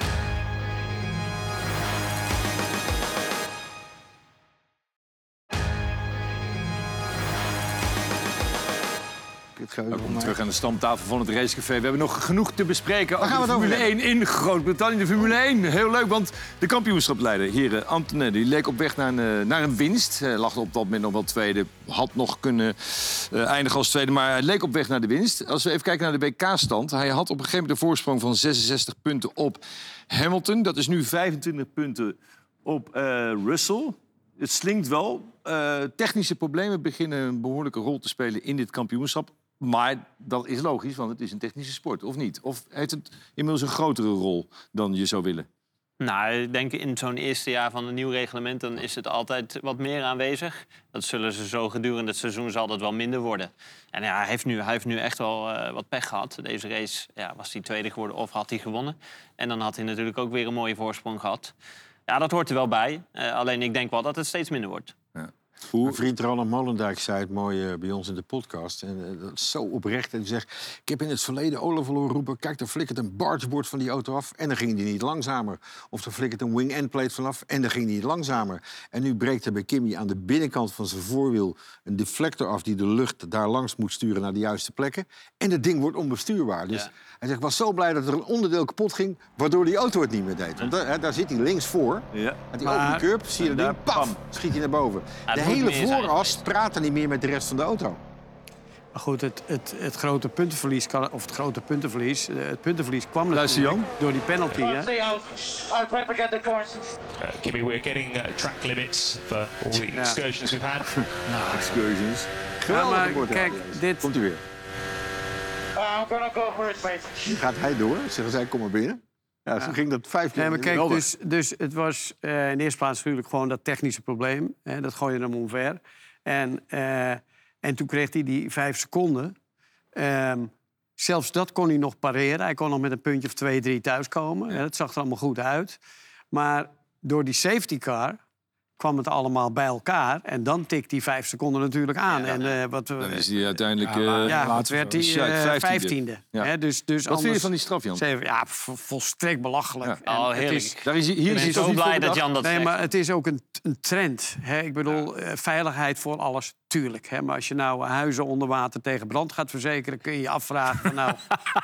Welkom terug aan de stamtafel van het Racecafé. We hebben nog genoeg te bespreken over gaan de we het over Formule één in Groot-Brittannië. De Formule één, heel leuk, want de kampioenschapleider, heren Antonelli, leek op weg naar een, eh, naar een winst. Hij lag op dat moment nog wel tweede, had nog kunnen uh, eindigen als tweede, maar hij leek op weg naar de winst. Als we even kijken naar de W K-stand, hij had op een gegeven moment een voorsprong van zesenzestig punten op Hamilton. Dat is nu vijfentwintig punten op uh, Russell. Het slinkt wel. Uh, technische problemen beginnen een behoorlijke rol te spelen in dit kampioenschap. Maar dat is logisch, want het is een technische sport, of niet? Of heeft het inmiddels een grotere rol dan je zou willen? Nou, ik denk in zo'n eerste jaar van een nieuw reglement... dan is het altijd wat meer aanwezig. Dat zullen ze zo gedurende het seizoen zal dat wel minder worden. En ja, hij heeft nu, hij heeft nu echt wel uh, wat pech gehad. Deze race ja, was hij tweede geworden of had hij gewonnen. En dan had hij natuurlijk ook weer een mooie voorsprong gehad. Ja, dat hoort er wel bij. Uh, alleen ik denk wel dat het steeds minder wordt. Ja. Mijn vriend Roland Molendijk zei het mooi uh, bij ons in de podcast. En uh, dat is zo oprecht. En hij zegt, ik heb in het verleden Olaf horen roepen... kijk, er flikkert een bargeboard van die auto af... en dan ging die niet langzamer. Of er flikkert een wing-end plate vanaf... en dan ging die niet langzamer. En nu breekt er bij Kimi aan de binnenkant van zijn voorwiel... een deflector af die de lucht daar langs moet sturen... naar de juiste plekken. En het ding wordt onbestuurbaar. Dus ja. Hij zegt, ik was zo blij dat er een onderdeel kapot ging... waardoor die auto het niet meer deed. Want daar, daar zit hij links voor. Ja. En die over de curb, zie je dat ding, pam, schiet hij naar boven. Ja, de hele vooras praat er niet meer met de rest van de auto. Maar goed, het, het, het grote puntenverlies, kan, of het grote puntenverlies, het puntenverlies kwam natuurlijk door die penalty. Hè? Uh, Kimi, we're getting uh, track limits for all the excursions we've had. Nou, excursions. Geweldig. Ja, maar kijk, dit... Komt u weer. Uh, I'm gonna go first, mate. Nu gaat hij door. Zeggen zij, kom maar binnen. Ja, zo ja. ging dat vijf keer. Nee, maar kijk, dus, dus het was uh, in de eerste plaats natuurlijk gewoon dat technische probleem. Hè, dat gooi je hem omver. En, uh, en toen kreeg hij die vijf seconden. Um, zelfs dat kon hij nog pareren. Hij kon nog met een puntje of twee, drie thuiskomen. Ja. Dat zag er allemaal goed uit. Maar door die safety car kwam het allemaal bij elkaar. En dan tikt die vijf seconden natuurlijk aan. Ja, en, uh, wat, dan is hij uiteindelijk... Uh, ja, wat werd hij? Uh, vijftiende. Ja. He, dus, dus wat anders, vind je van die straf, Jan? Zeven, ja, volstrekt belachelijk. Ja. Oh, heerlijk. Is, Daar is, hier ik ben zo blij dat Jan dat nee, zegt. Maar het is ook een, een trend. He. Ik bedoel, ja. uh, veiligheid voor alles, tuurlijk. He. Maar als je nou huizen onder water tegen brand gaat verzekeren... kun je je afvragen van nou...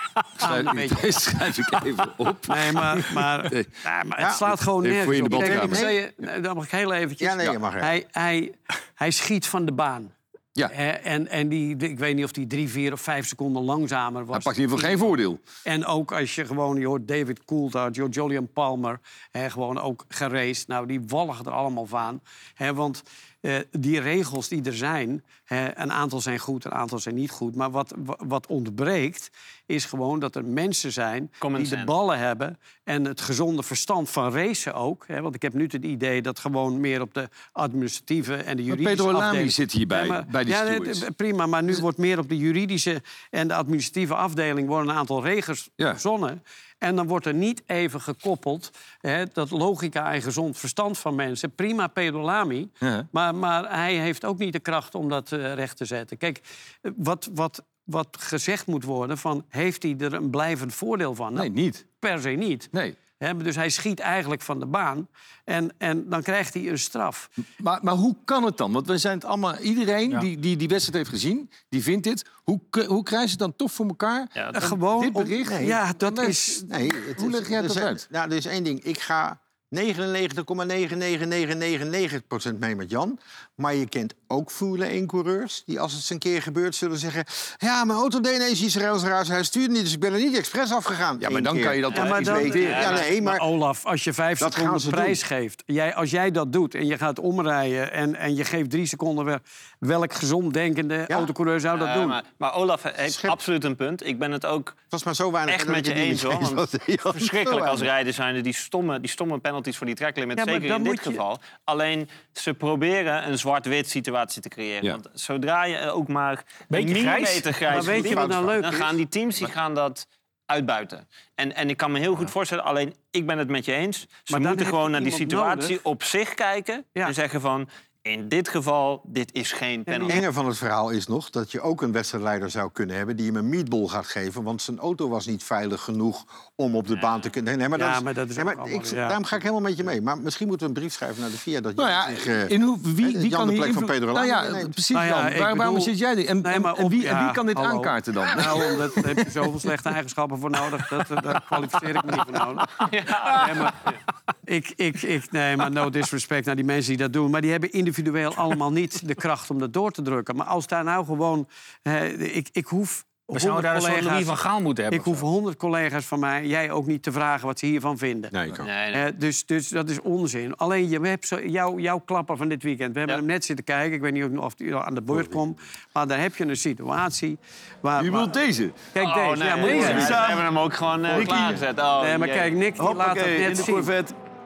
Schrijf, schrijf ik even op. Nee, maar, maar, nee. Ja, maar het ja, slaat gewoon nergens op. Kijk, ik zei, dan mag ik heel eventjes... Ja, nee, je mag hij, hij, hij schiet van de baan. Ja. En, en die, ik weet niet of die drie, vier of vijf seconden langzamer was. Hij pakt in ieder geval geen voordeel. En ook als je gewoon, je hoort David Coulthard, Jolyon Palmer... Hè, gewoon ook geraced. Nou, die walgen er allemaal van. Hè, want uh, die regels die er zijn... Hè, een aantal zijn goed, een aantal zijn niet goed. Maar wat, wat ontbreekt, is gewoon dat er mensen zijn... Common die sense. de ballen hebben en het gezonde verstand van racen ook. Hè, want ik heb nu het idee dat gewoon meer op de administratieve en de juridische Pedro Lamy afdeling... zit hierbij, ja, maar, bij die ja, stewards. nee, prima, maar nu wordt meer op de juridische en de administratieve afdeling... worden een aantal regels ja. verzonnen. En dan wordt er niet even gekoppeld hè, dat logica en gezond verstand van mensen. Prima Pedro Lamy, ja. maar, maar hij heeft ook niet de kracht om dat uh, recht te zetten. Kijk, wat, wat, wat gezegd moet worden, van, heeft hij er een blijvend voordeel van? Nee, nou, niet. Per se niet. Nee. He, dus hij schiet eigenlijk van de baan en, en dan krijgt hij een straf. Maar, maar hoe kan het dan? Want we zijn het allemaal, iedereen ja. die, die die wedstrijd heeft gezien, die vindt dit. Hoe, hoe krijgen ze het dan toch voor elkaar? Ja, dat, gewoon dit bericht? Nee, ja, dat nee, is... Nee, het hoe leg jij dat er, uit? Nou, er is één ding. Ik ga negenennegentig komma negen negen negen negen negen procent mee met Jan. Maar je kent ook Formule één-coureurs... die als het eens een keer gebeurt zullen zeggen... ja, mijn auto deed ineens iets raars, raars. Hij stuurde niet, dus ik ben er niet expres afgegaan. Ja, maar dan keer. kan je dat ja, maar dan, weten. Ja, ja, nee, maar, maar Olaf, als je vijf seconden prijs doen. geeft... Jij, als jij dat doet en je gaat omrijden... en, en je geeft drie seconden weg... welk gezond denkende ja. autocoureur zou dat uh, doen? Maar, maar Olaf heeft Schep. absoluut een punt. Ik ben het ook was maar zo weinig echt met je eens, hoor. Want verschrikkelijk als rijden zijn die stomme, die stomme penalties voor die tracklimit. Ja, zeker in dit je... geval. Alleen, ze proberen een zwart-wit situatie te creëren. Ja. Want zodra je ook maar een millimeter grijs... Maar weet je wat nou leuk dan gaan die teams die gaan dat uitbuiten. En, en ik kan me heel goed voorstellen, alleen ik ben het met je eens. Ze maar moeten gewoon naar die situatie nodig. op zich kijken ja. en zeggen van... in dit geval, dit is geen penalty. Het enge van het verhaal is nog dat je ook een wedstrijdleider zou kunnen hebben... die hem een meatball gaat geven, want zijn auto was niet veilig genoeg... om op de ja. baan te kunnen... Nee, maar dat ja, is, maar dat is nee, maar allemaal, ik, ja. Daarom ga ik helemaal met je mee. Maar misschien moeten we een brief schrijven naar de V I A... dat nou ja, je zich, in hoe, wie, wie Jan kan de plek hier van Pedro Lamy nou ja, neemt. precies, nou ja, Jan. Waar, waarom bedoel, zit jij dit? En, nee, en, op, en, wie, ja, en wie kan dit hallo. aankaarten dan? Nou, omdat, daar heb je zoveel slechte eigenschappen voor nodig... dat, daar kwalificeer ik me niet voor nodig. Ja. Nee, maar, ik, ik, ik, nee, maar no disrespect naar die mensen die dat doen. Maar die hebben individueel allemaal niet de kracht om dat door te drukken. Maar als daar nou gewoon... Uh, ik, ik hoef... We zouden daar een soort Louis van Gaal moeten hebben. Ik hoef honderd collega's van mij, jij ook niet te vragen wat ze hiervan vinden. Nee, ik ook. Nee, nee. Uh, dus, dus dat is onzin. Alleen, je hebt zo, jou, jouw klapper van dit weekend. We hebben ja. hem net zitten kijken. Ik weet niet of hij aan de beurt komt. Maar daar heb je een situatie waar... Je wilt deze? Kijk, oh, deze. Nee, ja, deze. deze. We hebben hem ook gewoon uh, klaargezet. Oh, nee, maar jee. kijk, Nick die laat het net in de zien. Corvette.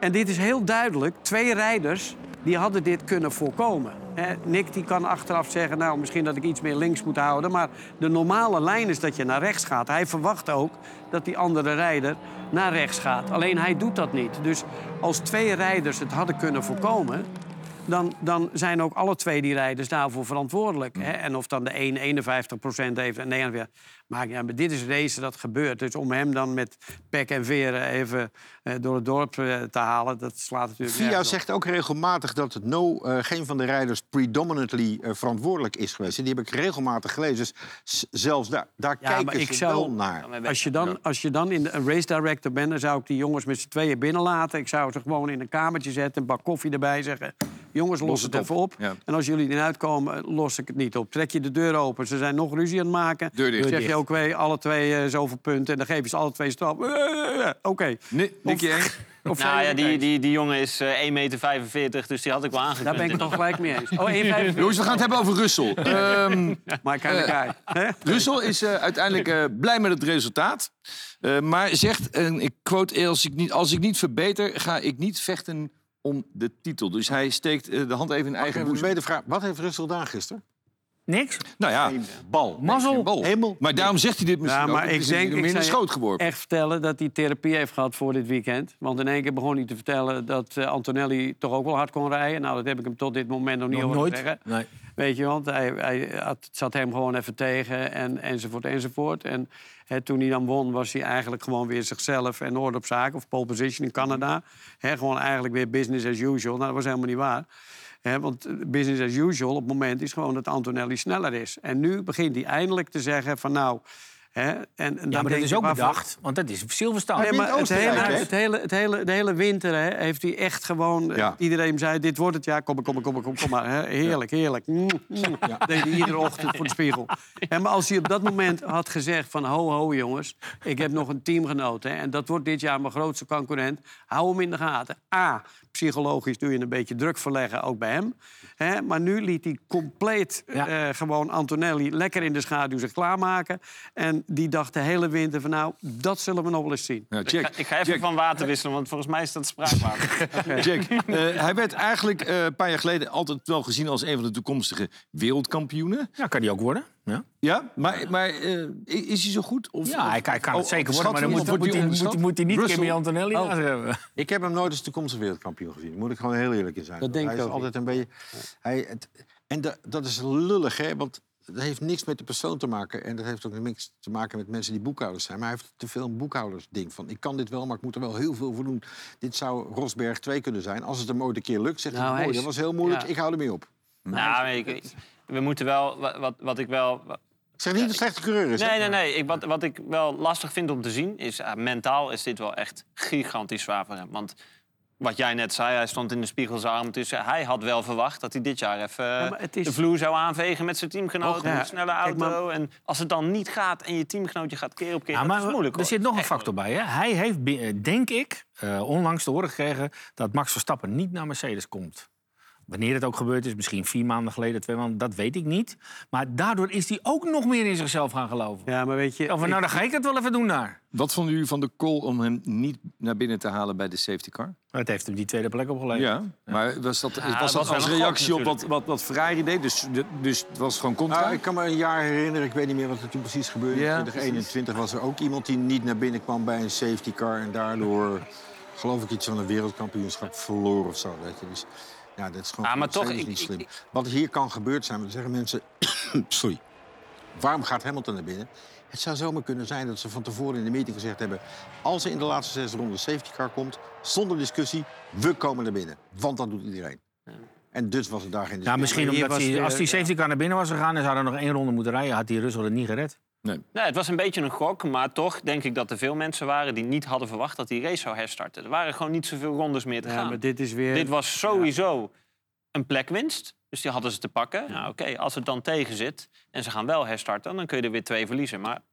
En dit is heel duidelijk. Twee rijders die hadden dit kunnen voorkomen. He, Nick die kan achteraf zeggen, nou, misschien dat ik iets meer links moet houden. Maar de normale lijn is dat je naar rechts gaat. Hij verwacht ook dat die andere rijder naar rechts gaat. Alleen hij doet dat niet. Dus als twee rijders het hadden kunnen voorkomen... Dan, dan zijn ook alle twee die rijders daarvoor verantwoordelijk. Hè? En of dan de een eenenvijftig procent heeft en de eenenveertig procent... Maar ja, dit is racen dat gebeurt. Dus om hem dan met pek en veren even eh, door het dorp eh, te halen... dat slaat natuurlijk V I A zegt ook regelmatig dat het no, uh, geen van de rijders predominantly uh, verantwoordelijk is geweest. En die heb ik regelmatig gelezen. Dus s- zelfs daar, daar Ja, kijken maar ze ik zou, wel naar. Als je, dan, als je dan in de, een race director bent... dan zou ik die jongens met z'n tweeën binnenlaten. Ik zou ze gewoon in een kamertje zetten, een bak koffie erbij zeggen... jongens, los, los het, het even op. Ja. En als jullie eruit komen, los ik het niet op. Trek je de deur open, ze zijn nog ruzie aan het maken. Deur dicht. Zeg je ook twee, alle twee uh, zoveel punten en dan geef je ze alle twee straf. Uh, uh, uh, Oké. Okay. Nee, Nicky één. Nou ja, die, die, die jongen is uh, één meter vijfenveertig, dus die had ik wel aangekund. Daar ben ik het toch gelijk mee eens. Oh, één meter vijfenveertig. Jongens, we gaan het hebben over Russell. um, maar kijk, kijk. Uh, Russell is uh, uiteindelijk uh, blij met het resultaat. Uh, maar zegt, en ik quote, als ik, niet, als ik niet verbeter, ga ik niet vechten om de titel. Dus hij steekt uh, de hand even in eigen boezem. Tweede vraag, wat heeft Russell gedaan gisteren? Niks? Nou ja, bal. Mazzel. Bal. Hemel. Maar daarom zegt hij dit misschien ja, maar ook. Ik denk, ik in de schoot je geworpen. echt vertellen dat hij therapie heeft gehad voor dit weekend. Want in één keer begon hij te vertellen dat uh, Antonelli toch ook wel hard kon rijden. Nou, dat heb ik hem tot dit moment nog niet nog horen nooit. zeggen. Nee. Weet je, want hij, hij had, zat hem gewoon even tegen en, enzovoort enzovoort. En he, toen hij dan won was hij eigenlijk gewoon weer zichzelf en orde op zaken. Of pole position in Canada. He, gewoon eigenlijk weer business as usual. Nou, dat was helemaal niet waar. He, want business as usual op het moment is gewoon dat Antonelli sneller is. En nu begint hij eindelijk te zeggen van nou... He, en, en dan ja, maar dat is ook waarvan... bedacht, want dat is Silverstone. Nee, maar het hele, hè? het hele, het hele, de hele winter hè, heeft hij echt gewoon... Ja. Iedereen zei, dit wordt het, ja, kom maar, kom maar, kom maar, kom, kom maar. Hè. Heerlijk, heerlijk. Mm, mm. Ja. Deed hij iedere ochtend voor de spiegel. En maar als hij op dat moment had gezegd van... ho, ho, jongens, ik heb nog een teamgenoot. Hè, en dat wordt dit jaar mijn grootste concurrent. Hou hem in de gaten. A, psychologisch doe je een beetje druk verleggen, ook bij hem. Hè, maar nu liet hij compleet ja. uh, gewoon Antonelli lekker in de schaduw zich klaarmaken. En die dacht de hele winter van nou, dat zullen we nog wel eens zien. Ja, ik, ga, ik ga even Jack. van water wisselen, want volgens mij is dat spraakwater. Okay. Jack, uh, hij werd eigenlijk uh, een paar jaar geleden altijd wel gezien als een van de toekomstige wereldkampioenen. Ja, kan hij ook worden. Ja, ja maar, maar uh, is hij zo goed? Of, ja, hij kan, kan het oh, zeker worden, maar dan moet, wordt moet, hij moet, moet, moet hij niet Kimi Antonelli oh. hebben. Ik heb hem nooit als toekomstige wereldkampioen gezien. Daar moet ik gewoon heel eerlijk in zijn. Dat denk hij ik is ook altijd een beetje... Hij, het, en da, dat is lullig, hè? Want dat heeft niks met de persoon te maken. En dat heeft ook niks te maken met mensen die boekhouders zijn. Maar hij heeft te veel een boekhoudersding van... ik kan dit wel, maar ik moet er wel heel veel voor doen. Dit zou Rosberg twee kunnen zijn. Als het hem ooit een keer lukt, zegt nou, hij... Mooi, dat was heel moeilijk, ja. Ik hou ermee op. Nou, ik, we moeten wel... Wat, wat ik wel... Ik zeg niet dat het een slechte coureur is. Nee, hè? nee, nee. Ik, wat, wat ik wel lastig vind om te zien... is uh, mentaal is dit wel echt gigantisch zwaar voor hem. Want wat jij net zei, hij stond in de spiegel zijn armen tussen. Hij had wel verwacht dat hij dit jaar even ja, is... de vloer zou aanvegen met zijn teamgenoot. Ja. Een snelle auto. Kijk, maar... En als het dan niet gaat en je teamgenootje gaat keer op keer... Ja, maar dat is moeilijk, er hoor. zit nog een echt factor bij. Hè? Hij heeft, denk ik, uh, onlangs te horen gekregen... dat Max Verstappen niet naar Mercedes komt. Wanneer het ook gebeurd is, misschien vier maanden geleden, twee maanden, dat weet ik niet. Maar daardoor is hij ook nog meer in zichzelf gaan geloven. Ja, maar weet je... Of, nou, ik... dan ga ik het wel even doen daar. Wat vonden jullie van de call om hem niet naar binnen te halen bij de safety car? Het heeft hem die tweede plek opgeleverd. Ja, ja. Maar was dat, ja, was dat was als reactie op wat, wat, wat Ferrari deed? Dus, dus het was gewoon contra? Nou, ik kan me een jaar herinneren, ik weet niet meer wat er toen precies gebeurde. Ja, in twintig eenentwintig was er ook iemand die niet naar binnen kwam bij een safety car... en daardoor, geloof ik, iets van een wereldkampioenschap verloor of zo. Weet je. Dus ja, dat is gewoon ah, maar toch, ik, niet slim. Ik, wat hier kan gebeurd zijn, dan zeggen mensen... sorry, waarom gaat Hamilton naar binnen? Het zou zomaar kunnen zijn dat ze van tevoren in de meeting gezegd hebben... als er in de laatste zes ronden safety car komt, zonder discussie... we komen naar binnen, want dat doet iedereen. Ja. En dus was het daar geen discussie. Ja, misschien omdat hij, de, als die safety car naar binnen was gegaan... en ze hadden nog één ronde moeten rijden, had die Russell het niet gered. Nee. Nee, het was een beetje een gok, maar toch denk ik dat er veel mensen waren... die niet hadden verwacht dat die race zou herstarten. Er waren gewoon niet zoveel rondes meer te ja, gaan. Maar dit, is weer... dit was sowieso ja. een plekwinst, dus die hadden ze te pakken. Nou, oké, okay, als het dan tegen zit en ze gaan wel herstarten... dan kun je er weer twee verliezen. Maar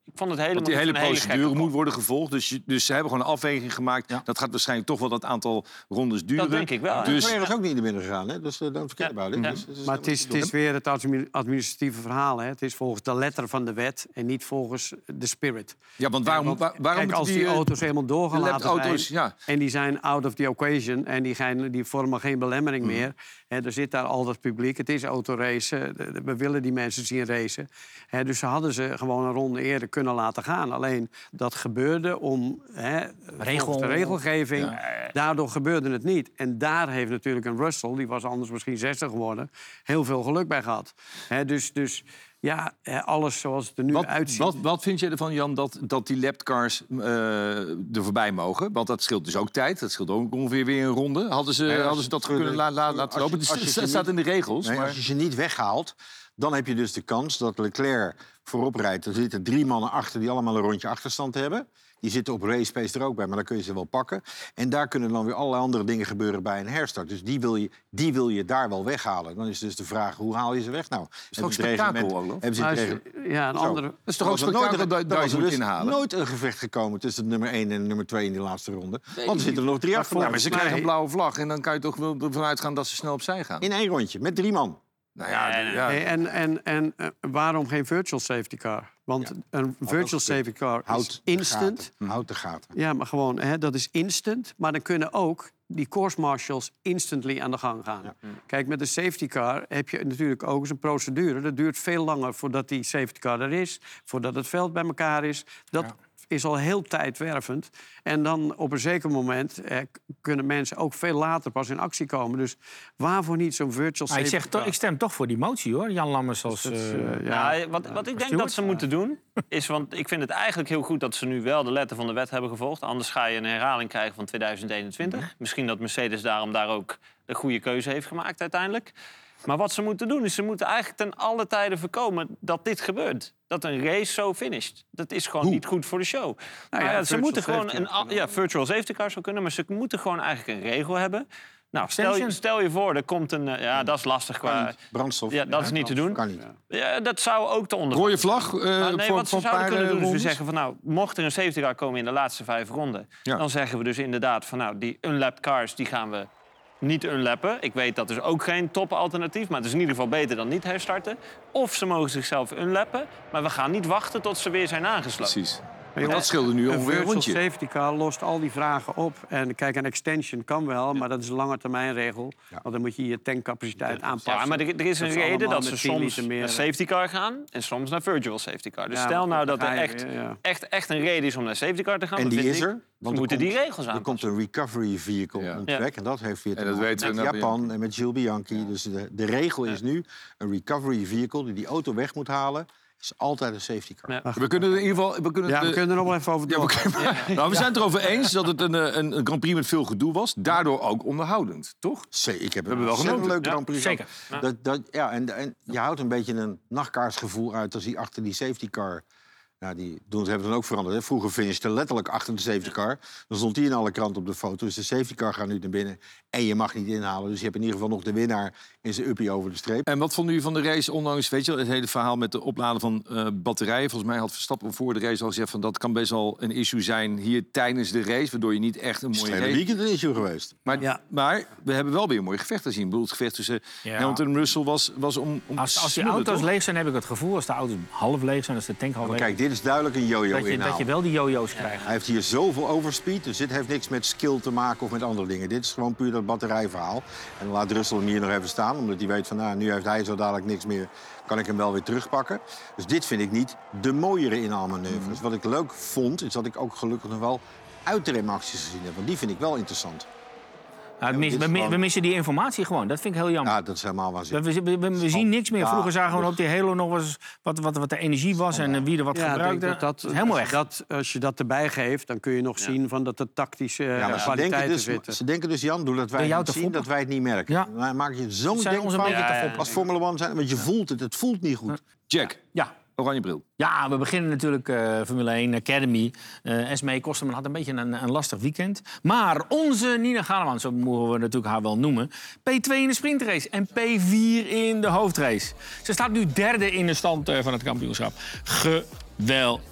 Ik vond het helemaal Want die hele een hele procedure gekke moet worden gevolgd. Dus, je- dus ze hebben gewoon een afweging gemaakt. Ja. Dat gaat waarschijnlijk toch wel dat aantal rondes duren. Dat denk ik wel. Dus, Claire is ook niet in de binnen gegaan, hè? Dus uh, don't forget Ja. about it. Ja. Dus, dus, Maar het is, het is weer het admi- administratieve verhaal. Hè. Het is volgens de letter van de wet en niet volgens de spirit. ja, want waarom, Want, waar- waarom kijk, als moeten die eh, auto's helemaal de doorgelaten lapauto's, zijn... ja. en die zijn out of the occasion en die, gaan, die vormen geen belemmering meer... Hè, er zit daar al dat publiek, het is autoracen, de- de- we willen die mensen zien racen. Hè, dus ze hadden ze gewoon een ronde eerder kunnen laten gaan. Alleen dat gebeurde om hè, Regel- volgens de regelgeving... daardoor gebeurde het niet. En daar heeft natuurlijk een Russell, die was anders misschien zestig geworden... heel veel geluk bij gehad. Hè, dus, dus ja, hè, alles zoals het er nu Wat, uitziet... wat, wat vind je ervan, Jan, dat, dat die lapcars eh er voorbij mogen? Want dat scheelt dus ook tijd. Dat scheelt ook ongeveer weer een ronde. Hadden ze, Nee, als hadden ze dat het- kunnen la, la- als laten je- lopen? als Het je sta- ze staat in niet- de regels. Nee, maar... als je ze niet weghaalt, dan heb je dus de kans dat Leclerc voorop rijdt. Er zitten drie mannen achter die allemaal een rondje achterstand hebben. Die zitten op race pace er ook bij, maar dan kun je ze wel pakken. En daar kunnen dan weer allerlei andere dingen gebeuren bij een herstart. Dus die wil je, die wil je daar wel weghalen. Dan is dus de vraag, hoe haal je ze weg? Nou, is toch ook spektakel, Olaf? Hebben ze Maar het als reglement- je- ja, een Zo. andere... Dat is toch ook Er was er spektakel dat er dat was je er moet dus inhalen? nooit een gevecht gekomen tussen nummer één en nummer twee in die laatste ronde. Want er zitten er nog drie achter. Ja, maar ze mij- krijgen een blauwe vlag en dan kan je toch wel ervan uitgaan dat ze snel opzij gaan. In één rondje, met drie man. Nou ja, Nee, nee, ja. Hey, en en, en uh, waarom geen virtual safety car? Want Ja, een virtual safety car Houd is instant. de gaten. Houd de gaten. Ja, maar gewoon, hè, dat is instant. Maar dan kunnen ook die course marshals instantly aan de gang gaan. Ja. Kijk, met een safety car heb je natuurlijk ook eens een procedure. Dat duurt veel langer voordat die safety car er is. Voordat het veld bij elkaar is. Dat is al heel tijdwervend. En dan op een zeker moment eh, kunnen mensen ook veel later pas in actie komen. Dus waarvoor niet zo'n virtual Maar ik, safety zeg toch, car? ik stem toch voor die motie, hoor. Jan Lammers als... Dat is, eh, eh, ja. Ja, wat, wat ik denk Stuart? dat ze moeten doen, is... want ik vind het eigenlijk heel goed dat ze nu wel de letter van de wet hebben gevolgd. Anders ga je een herhaling krijgen van tweeduizend eenentwintig. Misschien dat Mercedes daarom daar ook de goede keuze heeft gemaakt uiteindelijk. Maar wat ze moeten doen, is ze moeten eigenlijk ten alle tijden voorkomen dat dit gebeurt. Dat een race zo finisht. Dat is gewoon niet goed voor de show. Nou ja, ja, ze virtual moeten gewoon safety een car. a- ja, virtual safety car zou kunnen, maar ze moeten gewoon eigenlijk een regel hebben. Nou, stel je, Extension? stel je voor, er komt een... eh, ja, dat is lastig Kan qua... niet. Brandstof. Ja, dat is niet te doen. Kan niet. Ja, dat zou ook te onder. Rode vlag eh, Maar nee, voor, wat ze voor een zouden paar kunnen eh, doen is we rondes? zeggen van nou, mocht er een safety car komen in de laatste vijf ronden, Ja. dan zeggen we dus inderdaad van nou, die unlapped cars die gaan we niet unlappen. Ik weet dat is ook geen topalternatief, maar het is in ieder geval beter dan niet herstarten. Of ze mogen zichzelf unlappen, maar we gaan niet wachten tot ze weer zijn aangesloten. Precies. Maar Maar dat scheelde nu een ongeveer een virtual rondje. safety car lost al die vragen op. En kijk, een extension kan wel, maar dat is een lange termijn regel. Want dan moet je je tankcapaciteit aanpassen. Ja, maar er, er is een Dat reden allemaal dat ze met tien soms liter meer- naar safety car gaan en soms naar virtual safety car. Dus Ja, stel maar nou goed, dat er dan ga je echt, weer, ja. echt, echt een reden is om naar safety car te gaan, En dan die vind is ik, er. ze Want er moeten komt- die regels Er aan. komt een recovery vehicle Ja. on Ja. track. En dat heeft weer te En dat maken weten we met nou, Japan en met Gilles Bianchi. Dus de, de regel is nu een recovery vehicle die die auto weg moet halen. Is altijd een safety car. Ja. We kunnen er in ieder geval... We kunnen Ja, de- we kunnen er nog wel even over Ja, we doorgaan. kunnen- Nou, we zijn het erover eens dat het een, eh, een, een Grand Prix met veel gedoe was. Daardoor ook onderhoudend, toch? Zee, ik heb hebben een wel ontzettend genoten. leuke Grand Prix zeker. gehad. Dat, dat, ja, en, en je houdt een beetje een nachtkaarsgevoel uit als hij achter die safety car... Nou, die doen, hebben dan ook veranderd. Hè. Vroeger finishte letterlijk achter de safety car. Dan stond die in alle kranten op de foto. Dus de safety car gaat nu naar binnen. En je mag niet inhalen. Dus je hebt in ieder geval nog de winnaar in zijn uppie over de streep. En wat vonden u van de race, ondanks weet je, het hele verhaal met de opladen van eh, batterijen? Volgens mij had Verstappen voor de race al gezegd van dat kan best wel een issue zijn hier tijdens de race, waardoor je niet echt een Het is mooie het hele race... weekend een issue geweest. Maar, Ja. maar we hebben wel weer een mooi gevecht gezien. Ik bedoel, het gevecht tussen Ja. Hamilton en Russell was, was om, om Als, als die smullen, auto's toch? leeg zijn, heb ik het gevoel... als de auto's half leeg zijn, als de tank half Maar leeg kijk, dit is duidelijk een yo-yo dat je, inhaal. dat je wel die jojo's krijgt. Hij heeft hier zoveel overspeed, dus dit heeft niks met skill te maken of met andere dingen. Dit is gewoon puur dat batterijverhaal. En dan laat Russell hem hier nog even staan, omdat hij weet van nou, nu heeft hij zo dadelijk niks meer, kan ik hem wel weer terugpakken. Dus dit vind ik niet de mooiere inhaalmanoeuvres. Wat ik leuk vond, is dat ik ook gelukkig nog wel uitremacties gezien heb, want die vind ik wel interessant. Ja, het mis- dit we, is mi- gewoon- we missen die informatie gewoon. Dat vind ik heel jammer. Ja, dat is helemaal We, waanzinnig. we, we- we zien niks meer. Vroeger zagen we Ja, op die Halo nog eens wat, wat, wat de energie was en eh, wie er wat Ja, ik denk gebruikte. dat dat, Dat is helemaal als, weg. je dat, als je dat erbij geeft, dan kun je nog zien van dat er tactische Ja, ja, maar ze, denken kwaliteiten dus, zitten. ze denken dus, Jan, doe dat wij Door jou het te zien, foppen. dat wij het niet merken. Ja. Dan maak je zo'n Zijn onze denkfout beetje te Ja, foppen. als Formule één zijn. Want je voelt het, het voelt niet goed. Jack, Ja. oranje bril. Ja, we beginnen natuurlijk eh, Formule één Academy. Eh Esmee Kosterman had een beetje een, een lastig weekend. Maar onze Nina Galaman, zo mogen we natuurlijk haar wel noemen... P twee in de sprintrace en P vier in de hoofdrace. Ze staat nu derde in de stand eh, van het kampioenschap. Geweldig.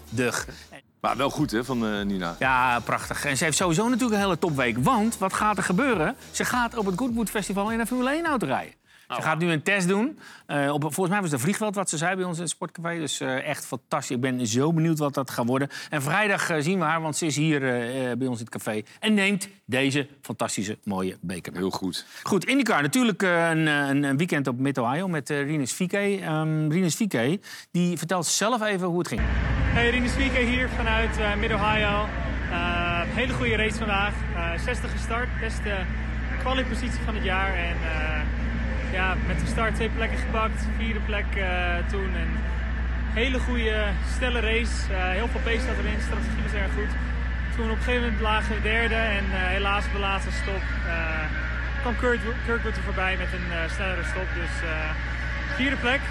geweldig. Maar wel goed, hè, van uh, Nina. Ja, prachtig. En ze heeft sowieso natuurlijk een hele topweek. Want, wat gaat er gebeuren? Ze gaat op het Goodwood Festival in een Formule één-auto rijden. Ze oh. gaat nu een test doen. Uh, op, volgens mij was het vliegveld wat ze zei bij ons in het sportcafé. Dus uh, echt fantastisch. Ik ben zo benieuwd wat dat gaat worden. En vrijdag uh, zien we haar, want ze is hier uh, bij ons in het café. En neemt deze fantastische mooie beker mee. Heel goed. Goed, IndyCar. Natuurlijk uh, een, een weekend op Mid-Ohio met uh, Rinus VeeKay. Um, Rinus VeeKay, die vertelt zelf even hoe het ging. Hey, Rinus VeeKay hier vanuit uh, Mid-Ohio. Uh, hele goede race vandaag. Uh, zestig gestart. Beste kwalipositie van het jaar. En... Uh, Ja, met de start twee plekken gepakt, vierde plek uh, toen. En hele goede, snelle race. Uh, heel veel pace zat erin, strategie was erg goed. Toen op een gegeven moment lagen we derde en uh, helaas op de laatste stop uh, kwam Kurt, Kirkwood er voorbij met een uh, snellere stop. Dus uh, vierde plek.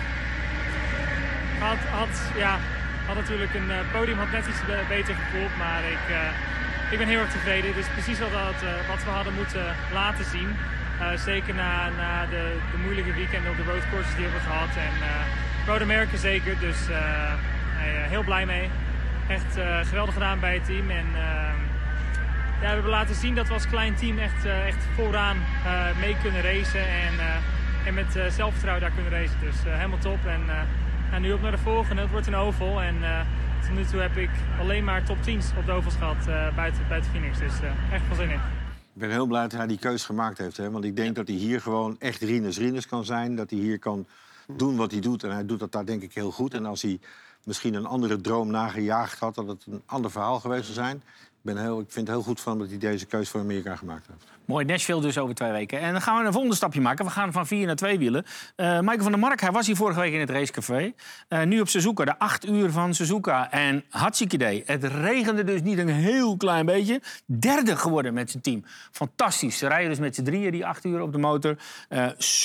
Had, had, ja, had natuurlijk een uh, podium, had net iets beter gevoeld, maar ik, uh, ik ben heel erg tevreden. Dit is precies wat, uh, wat we hadden moeten laten zien. Uh, zeker na, na de, de moeilijke weekenden op de roadcourses die we hebben gehad. En uh, Road America zeker, dus uh, hey, uh, heel blij mee. Echt uh, geweldig gedaan bij het team. En uh, ja, we hebben laten zien dat we als klein team echt, uh, echt vooraan uh, mee kunnen racen. En, uh, en met uh, zelfvertrouwen daar kunnen racen. Dus uh, helemaal top. En uh, nu op naar de volgende. Het wordt een oval. En uh, tot nu toe heb ik alleen maar top tien's op de ovals gehad uh, buiten, buiten Phoenix. Dus uh, echt veel zin in. Ik ben heel blij dat hij die keus gemaakt heeft. Hè? Want ik denk ja. dat hij hier gewoon echt Rinus Rinus kan zijn. Dat hij hier kan doen wat hij doet. En hij doet dat daar denk ik heel goed. En als hij misschien een andere droom nagejaagd had... dat het een ander verhaal geweest zou zijn. Ik, ben heel, ik vind het heel goed van hem dat hij deze keus voor Amerika gemaakt heeft. Mooi, Nashville dus over twee weken. En dan gaan we een volgende stapje maken. We gaan van vier naar twee wielen. Uh, Michael van der Mark, hij was hier vorige week in het racecafé. Uh, nu op Suzuka, de acht uur van Suzuka. En hartstikke idee. Het regende dus niet een heel klein beetje. Derde geworden met zijn team. Fantastisch. Ze rijden dus met z'n drieën die acht uur op de motor. Uh,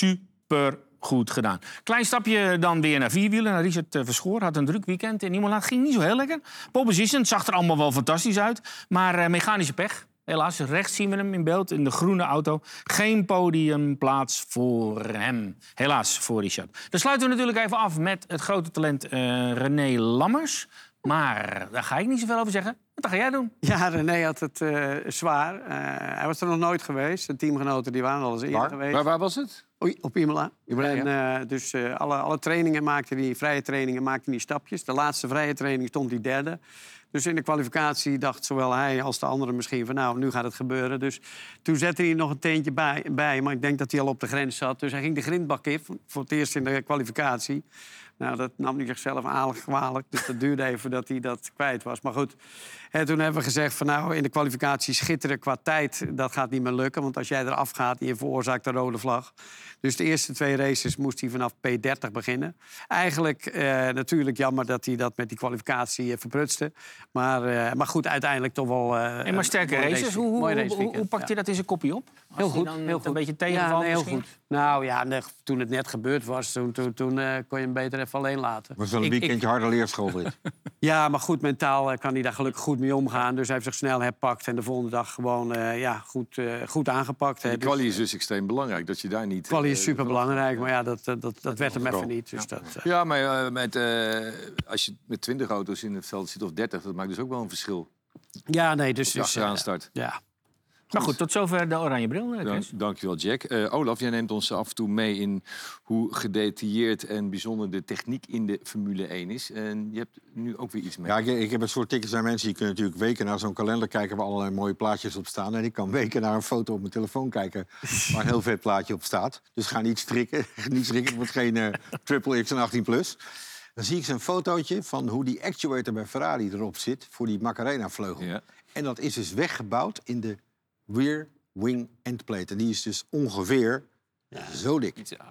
super goed gedaan. Klein stapje dan weer naar vierwielen. Naar Richard Verschoor had een druk weekend in Imola. Het ging niet zo heel lekker. Pole position, het zag er allemaal wel fantastisch uit. Maar uh, mechanische pech. Helaas, rechts zien we hem in beeld in de groene auto. Geen podiumplaats voor hem. Helaas voor Richard. Dan sluiten we natuurlijk even af met het grote talent uh, René Lammers. Maar daar ga ik niet zoveel over zeggen. Wat ga jij doen? Ja, René had het uh, zwaar. Uh, hij was er nog nooit geweest. De teamgenoten die waren al eens eerder waar? geweest. Waar, waar was het? Oei, op Imola. Imola en, ja. uh, dus uh, alle, alle trainingen maakte hij, vrije trainingen maakte hij stapjes. De laatste vrije training stond hij derde. Dus in de kwalificatie dacht zowel hij als de anderen misschien van... nou, nu gaat het gebeuren. Dus toen zette hij nog een teentje bij, bij. Maar ik denk dat hij al op de grens zat. Dus hij ging de grindbak in voor het eerst in de kwalificatie. Nou, dat nam hij zichzelf aardig kwalijk. Dus dat duurde even voordat hij dat kwijt was. Maar goed, hè, toen hebben we gezegd van nou, in de kwalificatie schitteren qua tijd. Dat gaat niet meer lukken, want als jij eraf gaat en je veroorzaakt een rode vlag. Dus de eerste twee races moest hij vanaf P dertig beginnen. Eigenlijk eh, natuurlijk jammer dat hij dat met die kwalificatie eh, verprutste. Maar, eh, maar goed, uiteindelijk toch wel... Uh, en maar sterke races. Race, hoe, hoe, hoe, hoe, hoe pakt hij ja. dat in zijn kopie op? Als heel goed. Dan heel goed. Een beetje tegenvalt ja, nee, heel misschien? goed. Nou ja, nee, toen het net gebeurd was, toen, toen, toen uh, kon je hem beter even alleen laten. Het was wel een weekendje harde leerschoolrit. Ja, maar goed, mentaal uh, kan hij daar gelukkig goed mee omgaan. Dus hij heeft zich snel herpakt en de volgende dag gewoon uh, ja, goed, uh, goed aangepakt. De kwalie is dus extreem belangrijk, dat je daar niet... Kwalie is superbelangrijk, maar ja, dat, dat, dat, dat werd hem even niet. Dus ja. Dat, uh... ja, maar uh, met, uh, als je met twintig auto's in het veld zit of dertig, dat maakt dus ook wel een verschil. Ja, nee, dus... Als je dus, aan start. Uh, ja. Maar goed, tot zover de oranje bril. Dank, dankjewel, Jack. Uh, Olaf, jij neemt ons af en toe mee in hoe gedetailleerd en bijzonder de techniek in de Formule één is. En je hebt nu ook weer iets mee. Ja, ik, ik heb een soort tickets naar mensen die kunnen natuurlijk weken naar zo'n kalender kijken waar allerlei mooie plaatjes op staan. En ik kan weken naar een foto op mijn telefoon kijken waar een heel vet plaatje op staat. Dus ga niet strikken. niet strikken. Het wordt geen uh, triple X en achttien plus. Dan zie ik zo'n fotootje van hoe die actuator bij Ferrari erop zit voor die Macarena-vleugel. Ja. En dat is dus weggebouwd in de rear wing endplate. En die is dus ongeveer ja, zo dik. Ja.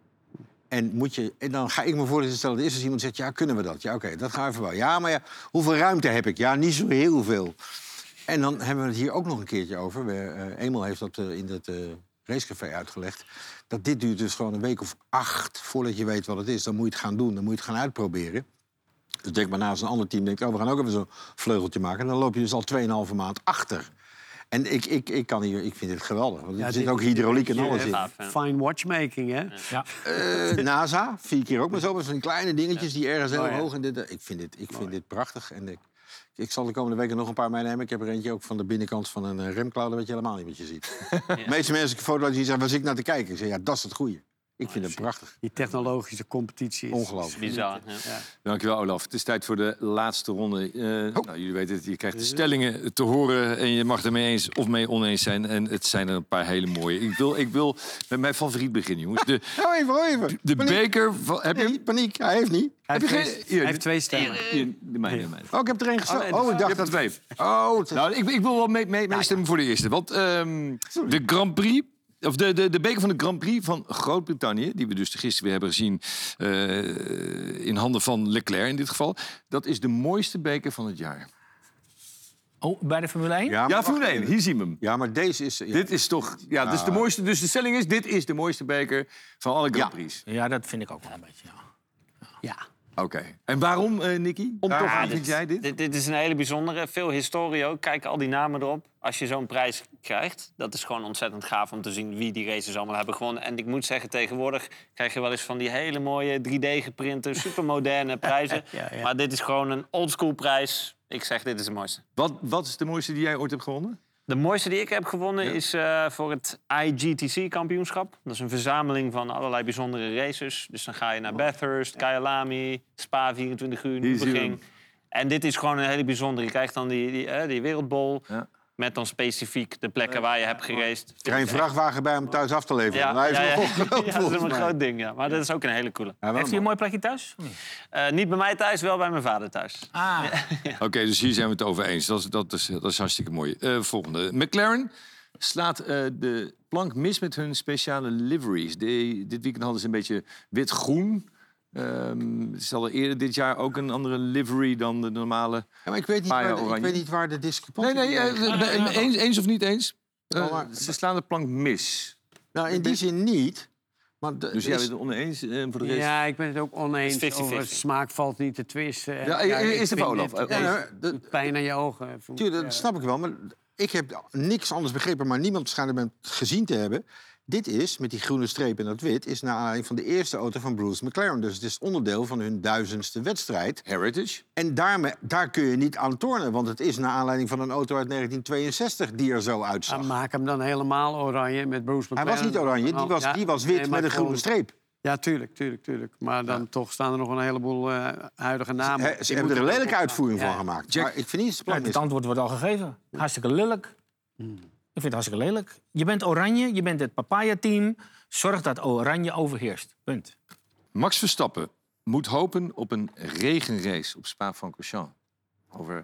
En, moet je, en dan ga ik me voorstellen, er is dus iemand die zegt... ja, kunnen we dat? Ja, oké, okay, dat gaan we even bouwen. Ja, maar ja, hoeveel ruimte heb ik? Ja, niet zo heel veel. En dan hebben we het hier ook nog een keertje over. We, uh, Emil heeft dat uh, in het uh, racecafé uitgelegd. Dat dit duurt dus gewoon een week of acht voordat je weet wat het is. Dan moet je het gaan doen, dan moet je het gaan uitproberen. Dus denk maar naast een ander team denkt... oh, we gaan ook even zo'n vleugeltje maken. En dan loop je dus al tweeënhalve maand achter. En ik, ik, ik, kan hier, ik vind het geweldig. Want er Ja, zit dit ook is hydrauliek en een alles in. beetje, eh, Fine watchmaking, hè? Ja. Uh, NASA, vier keer ook maar zo. Met zo'n kleine dingetjes die ergens heel Oh, ja. hoog... En dit, ik vind dit, ik vind dit prachtig. En ik, ik zal de komende weken nog een paar meenemen. Ik heb er eentje ook van de binnenkant van een uh, remklauw... wat je helemaal niet wat je ziet. Ja. De meeste mensen een foto laten zien zeggen... waar zit ik naar te kijken? Ik zeg, ja, dat is het goede. Ik vind het prachtig. Die technologische competitie is ongelooflijk. Bizar. Ja. Ja. Dankjewel, Olaf. Het is tijd voor de laatste ronde. Uh, oh. nou, jullie weten het, je krijgt de stellingen te horen... en je mag er mee eens of mee oneens zijn. En het zijn er een paar hele mooie. Ik wil, ik wil met mijn favoriet beginnen, jongens. De, oh, even, oh, even. De paniek. beker van... Heb nee, je... paniek. Hij heeft niet. Hij heb heeft, je twee, geen... hij heeft twee stemmen. Hier, de mijne, de mijne. Oh, ik heb er één gesteld. Oh, nee, oh, ik dacht dat twee. Oh, het... Nou, ik, ik wil wel mee, mee, mee stemmen voor de eerste. Want um, de Grand Prix... Of de, de, de beker van de Grand Prix van Groot-Brittannië... die we dus gisteren weer hebben gezien... Uh, in handen van Leclerc in dit geval... dat is de mooiste beker van het jaar. Oh, bij de Formule één? Ja, ja Formule één. Hier zien we hem. Ja, maar deze is... Ja. Dit is toch... Ja, ja. Dus, de mooiste, dus de stelling is... dit is de mooiste beker van alle Grand Prix. Ja, ja dat vind ik ook wel een beetje, ja. Ja. Oké. Okay. En waarom, uh, Nicky? Om ja, toch aan dit, vind jij dit? dit? Dit is een hele bijzondere. Veel historie ook. Kijk al die namen erop. Als je zo'n prijs krijgt, dat is gewoon ontzettend gaaf om te zien wie die races allemaal hebben gewonnen. En ik moet zeggen, tegenwoordig krijg je wel eens van die hele mooie drie D-geprinte, supermoderne prijzen. ja, ja. Maar dit is gewoon een oldschool prijs. Ik zeg, dit is de mooiste. Wat, wat is de mooiste die jij ooit hebt gewonnen? De mooiste die ik heb gewonnen ja. is uh, voor het I G T C-kampioenschap. Dat is een verzameling van allerlei bijzondere races. Dus dan ga je naar Bathurst, Kyalami, Spa vierentwintig uur, Nürburgring. En dit is gewoon een hele bijzondere. Je krijgt dan die, die, uh, die wereldbol... Ja. Met dan specifiek de plekken waar je hebt geraced. Krijg je een vrachtwagen bij hem thuis af te leveren? Ja, hij is ja, ja. nog groot, ja, dat is een groot ding, ja. Maar dat is ook een hele coole. Ja, heeft hij een mooi plekje thuis? Uh, niet bij mij thuis, wel bij mijn vader thuis. Ah. Ja. Ja. Oké, okay, dus hier zijn we het over eens. Dat is, dat is, dat is hartstikke mooi. Uh, volgende. McLaren slaat uh, de plank mis met hun speciale liveries. De, dit weekend hadden ze een beetje wit-groen. Um, ze hadden eerder dit jaar ook een andere livery dan de normale. Ja, maar ik weet niet, waar de, ik weet niet waar de discrepantie nee, nee, is. Nee, nee, eens, eens of niet eens. Uh, oh, maar, ze slaan de plank mis. Nou, in die zin niet. Maar de, dus jij bent het oneens uh, voor de rest? Ja, ik ben het ook oneens. vijftig vijftig. Over smaak valt niet te twisten. Ja, ja, is het Olaf? Het, ja, nou, de, pijn aan je ogen. Tuurlijk, dat snap ik wel. Maar ik heb niks anders begrepen, maar niemand schijnt het gezien te hebben. Dit is, met die groene streep en dat wit, is naar aanleiding van de eerste auto van Bruce McLaren. Dus het is onderdeel van hun duizendste wedstrijd. Heritage. En daarmee, daar kun je niet aan tornen, want het is naar aanleiding van een auto uit negentien tweeënzestig die er zo uitzag. En maak hem dan helemaal oranje met Bruce McLaren. Hij was niet oranje, die was, ja, die was wit nee, met een groene streep. Ja, tuurlijk, tuurlijk, tuurlijk. Maar dan ja. toch staan er nog een heleboel uh, huidige namen. Ze, ze hebben er een lelijke uitvoering ja. van gemaakt. Jack, maar ik vind niet het plan ja, het antwoord wordt al gegeven. Hartstikke lullig. Hmm. Ik vind het hartstikke lelijk. Je bent oranje, je bent het papaya-team. Zorg dat oranje overheerst. Punt. Max Verstappen moet hopen op een regenrace op Spa-Francorchamps. Over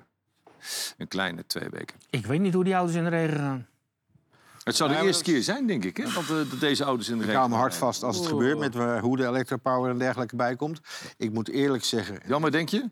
een kleine twee weken. Ik weet niet hoe die auto's in de regen gaan. Het zou de ja, eerste keer zijn, denk ik, hè, dat, uh, dat deze auto's in de regen gaan. Ik hou me hard vast als het oh. gebeurt, met uh, hoe de Electropower en dergelijke bijkomt. Ik moet eerlijk zeggen... Jammer, denk je?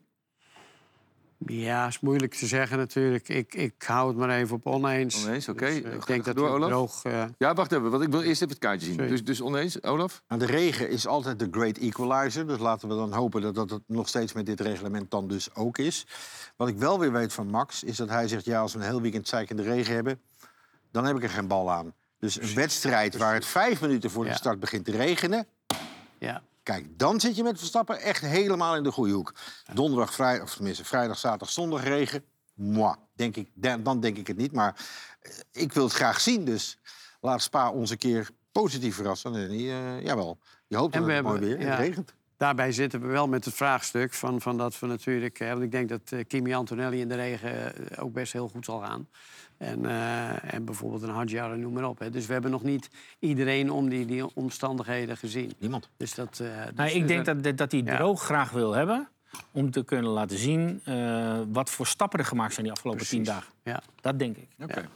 Ja, is moeilijk te zeggen natuurlijk. Ik, ik hou het maar even op oneens. Oneens, oké. Okay. Dus, uh, ik denk dat door, Olaf? Droog, uh... Ja, wacht even, want ik wil eerst even het kaartje zien. Dus, dus oneens, Olaf? Nou, de regen is altijd de great equalizer. Dus laten we dan hopen dat dat het nog steeds met dit reglement dan dus ook is. Wat ik wel weer weet van Max, is dat hij zegt... ja, als we een heel weekend zeikende regen hebben, dan heb ik er geen bal aan. Dus een wedstrijd waar het vijf minuten voor de ja. start begint te regenen... Ja. Kijk, dan zit je met Verstappen echt helemaal in de goede hoek. Donderdag, vrijdag, of tenminste vrijdag, zaterdag, zondag regen. Moi, denk ik, dan denk ik het niet. Maar ik wil het graag zien, dus laat Spa ons een keer positief verrassen. En, uh, jawel, je hoopt dat het mooi weer en ja. het regent. Daarbij zitten we wel met het vraagstuk van, van dat we natuurlijk... Want ik denk dat uh, Kimi Antonelli in de regen uh, ook best heel goed zal gaan. En, uh, en bijvoorbeeld een Hadjar, noem maar op. Hè. Dus we hebben nog niet iedereen om die, die omstandigheden gezien. Niemand. Dus dat, uh, dus nou, ik denk dat, dat hij droog ja. graag wil hebben... om te kunnen laten zien uh, wat voor stappen er gemaakt zijn die afgelopen Precies. tien dagen. Ja. Dat denk ik. Oké. Okay. Ja.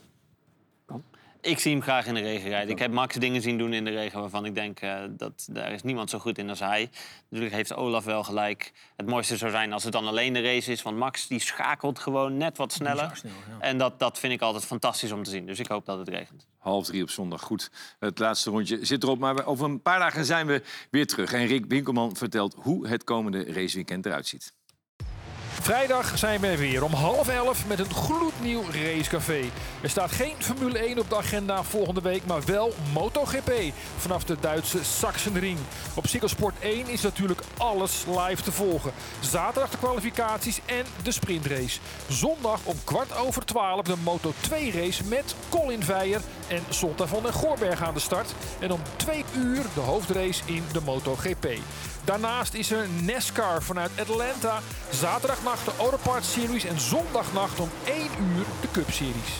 Ik zie hem graag in de regen rijden. Ik heb Max dingen zien doen in de regen waarvan ik denk... Uh, dat daar is niemand zo goed in als hij. Natuurlijk heeft Olaf wel gelijk. Het mooiste zou zijn als het dan alleen de race is. Want Max die schakelt gewoon net wat sneller. Snel, ja. En dat, dat vind ik altijd fantastisch om te zien. Dus ik hoop dat het regent. Half drie op zondag. Goed, het laatste rondje zit erop. Maar over een paar dagen zijn we weer terug. En Rick Winkelman vertelt hoe het komende raceweekend eruit ziet. Vrijdag zijn we weer om half elf met een gloednieuw racecafé. Er staat geen Formule één op de agenda volgende week, maar wel MotoGP vanaf de Duitse Sachsenring. Op Ziggo Sport één is natuurlijk alles live te volgen. Zaterdag de kwalificaties en de sprintrace. Zondag om kwart over twaalf de Moto twee race met Colin Veijer en Sonta van den Goorberg aan de start. En om twee uur de hoofdrace in de MotoGP. Daarnaast is er NASCAR vanuit Atlanta. Zaterdagnacht de Autopart Series en zondagnacht om één uur de Cup Series.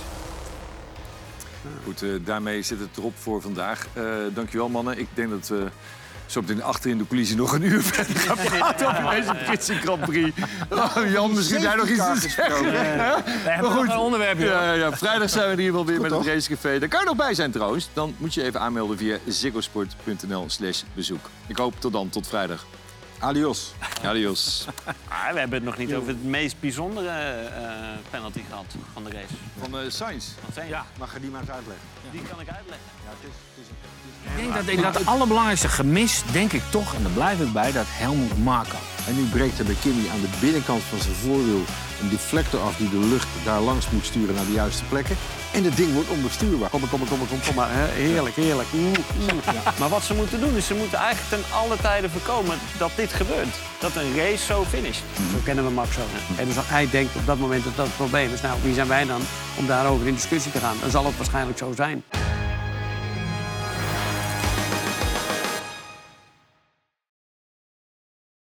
Goed, uh, daarmee zit het erop voor vandaag. Uh, dankjewel mannen. Ik denk dat we zo meteen achter in de coulissen nog een uur verder gaan praten over deze Britse Grand Prix. Oh, Jan, misschien jij nog iets te zeggen. Ja. We hebben nog een onderwerp. Ja, ja, vrijdag zijn we hier wel weer goed, met toch? Het racecafé. Daar kan je nog bij zijn trouwens. Dan moet je even aanmelden via ziggosport punt n l slash bezoek. Ik hoop tot dan, tot vrijdag. Adios. Adios. Ah, we hebben het nog niet over het meest bijzondere uh, penalty gehad van de race. Van uh, Sainz? Van Sainz. Ja, mag je die maar eens uitleggen? Die kan ik uitleggen. Ja, het is, het is, Ik denk dat ik dat het allerbelangrijkste gemis, denk ik toch, en daar blijf ik bij, dat Helmut Marko. En nu breekt er bij Kimi aan de binnenkant van zijn voorwiel een deflector af die de lucht daar langs moet sturen naar de juiste plekken. En het ding wordt onbestuurbaar. Kom maar, kom maar, kom maar, kom maar. Heerlijk, heerlijk. Oeh, oeh. Ja. Maar wat ze moeten doen is, ze moeten eigenlijk ten alle tijden voorkomen dat dit gebeurt. Dat een race zo finisht. Zo kennen we Max ook. En dus hij denkt op dat moment dat dat het probleem is. Nou, wie zijn wij dan om daarover in discussie te gaan? Dan zal het waarschijnlijk zo zijn.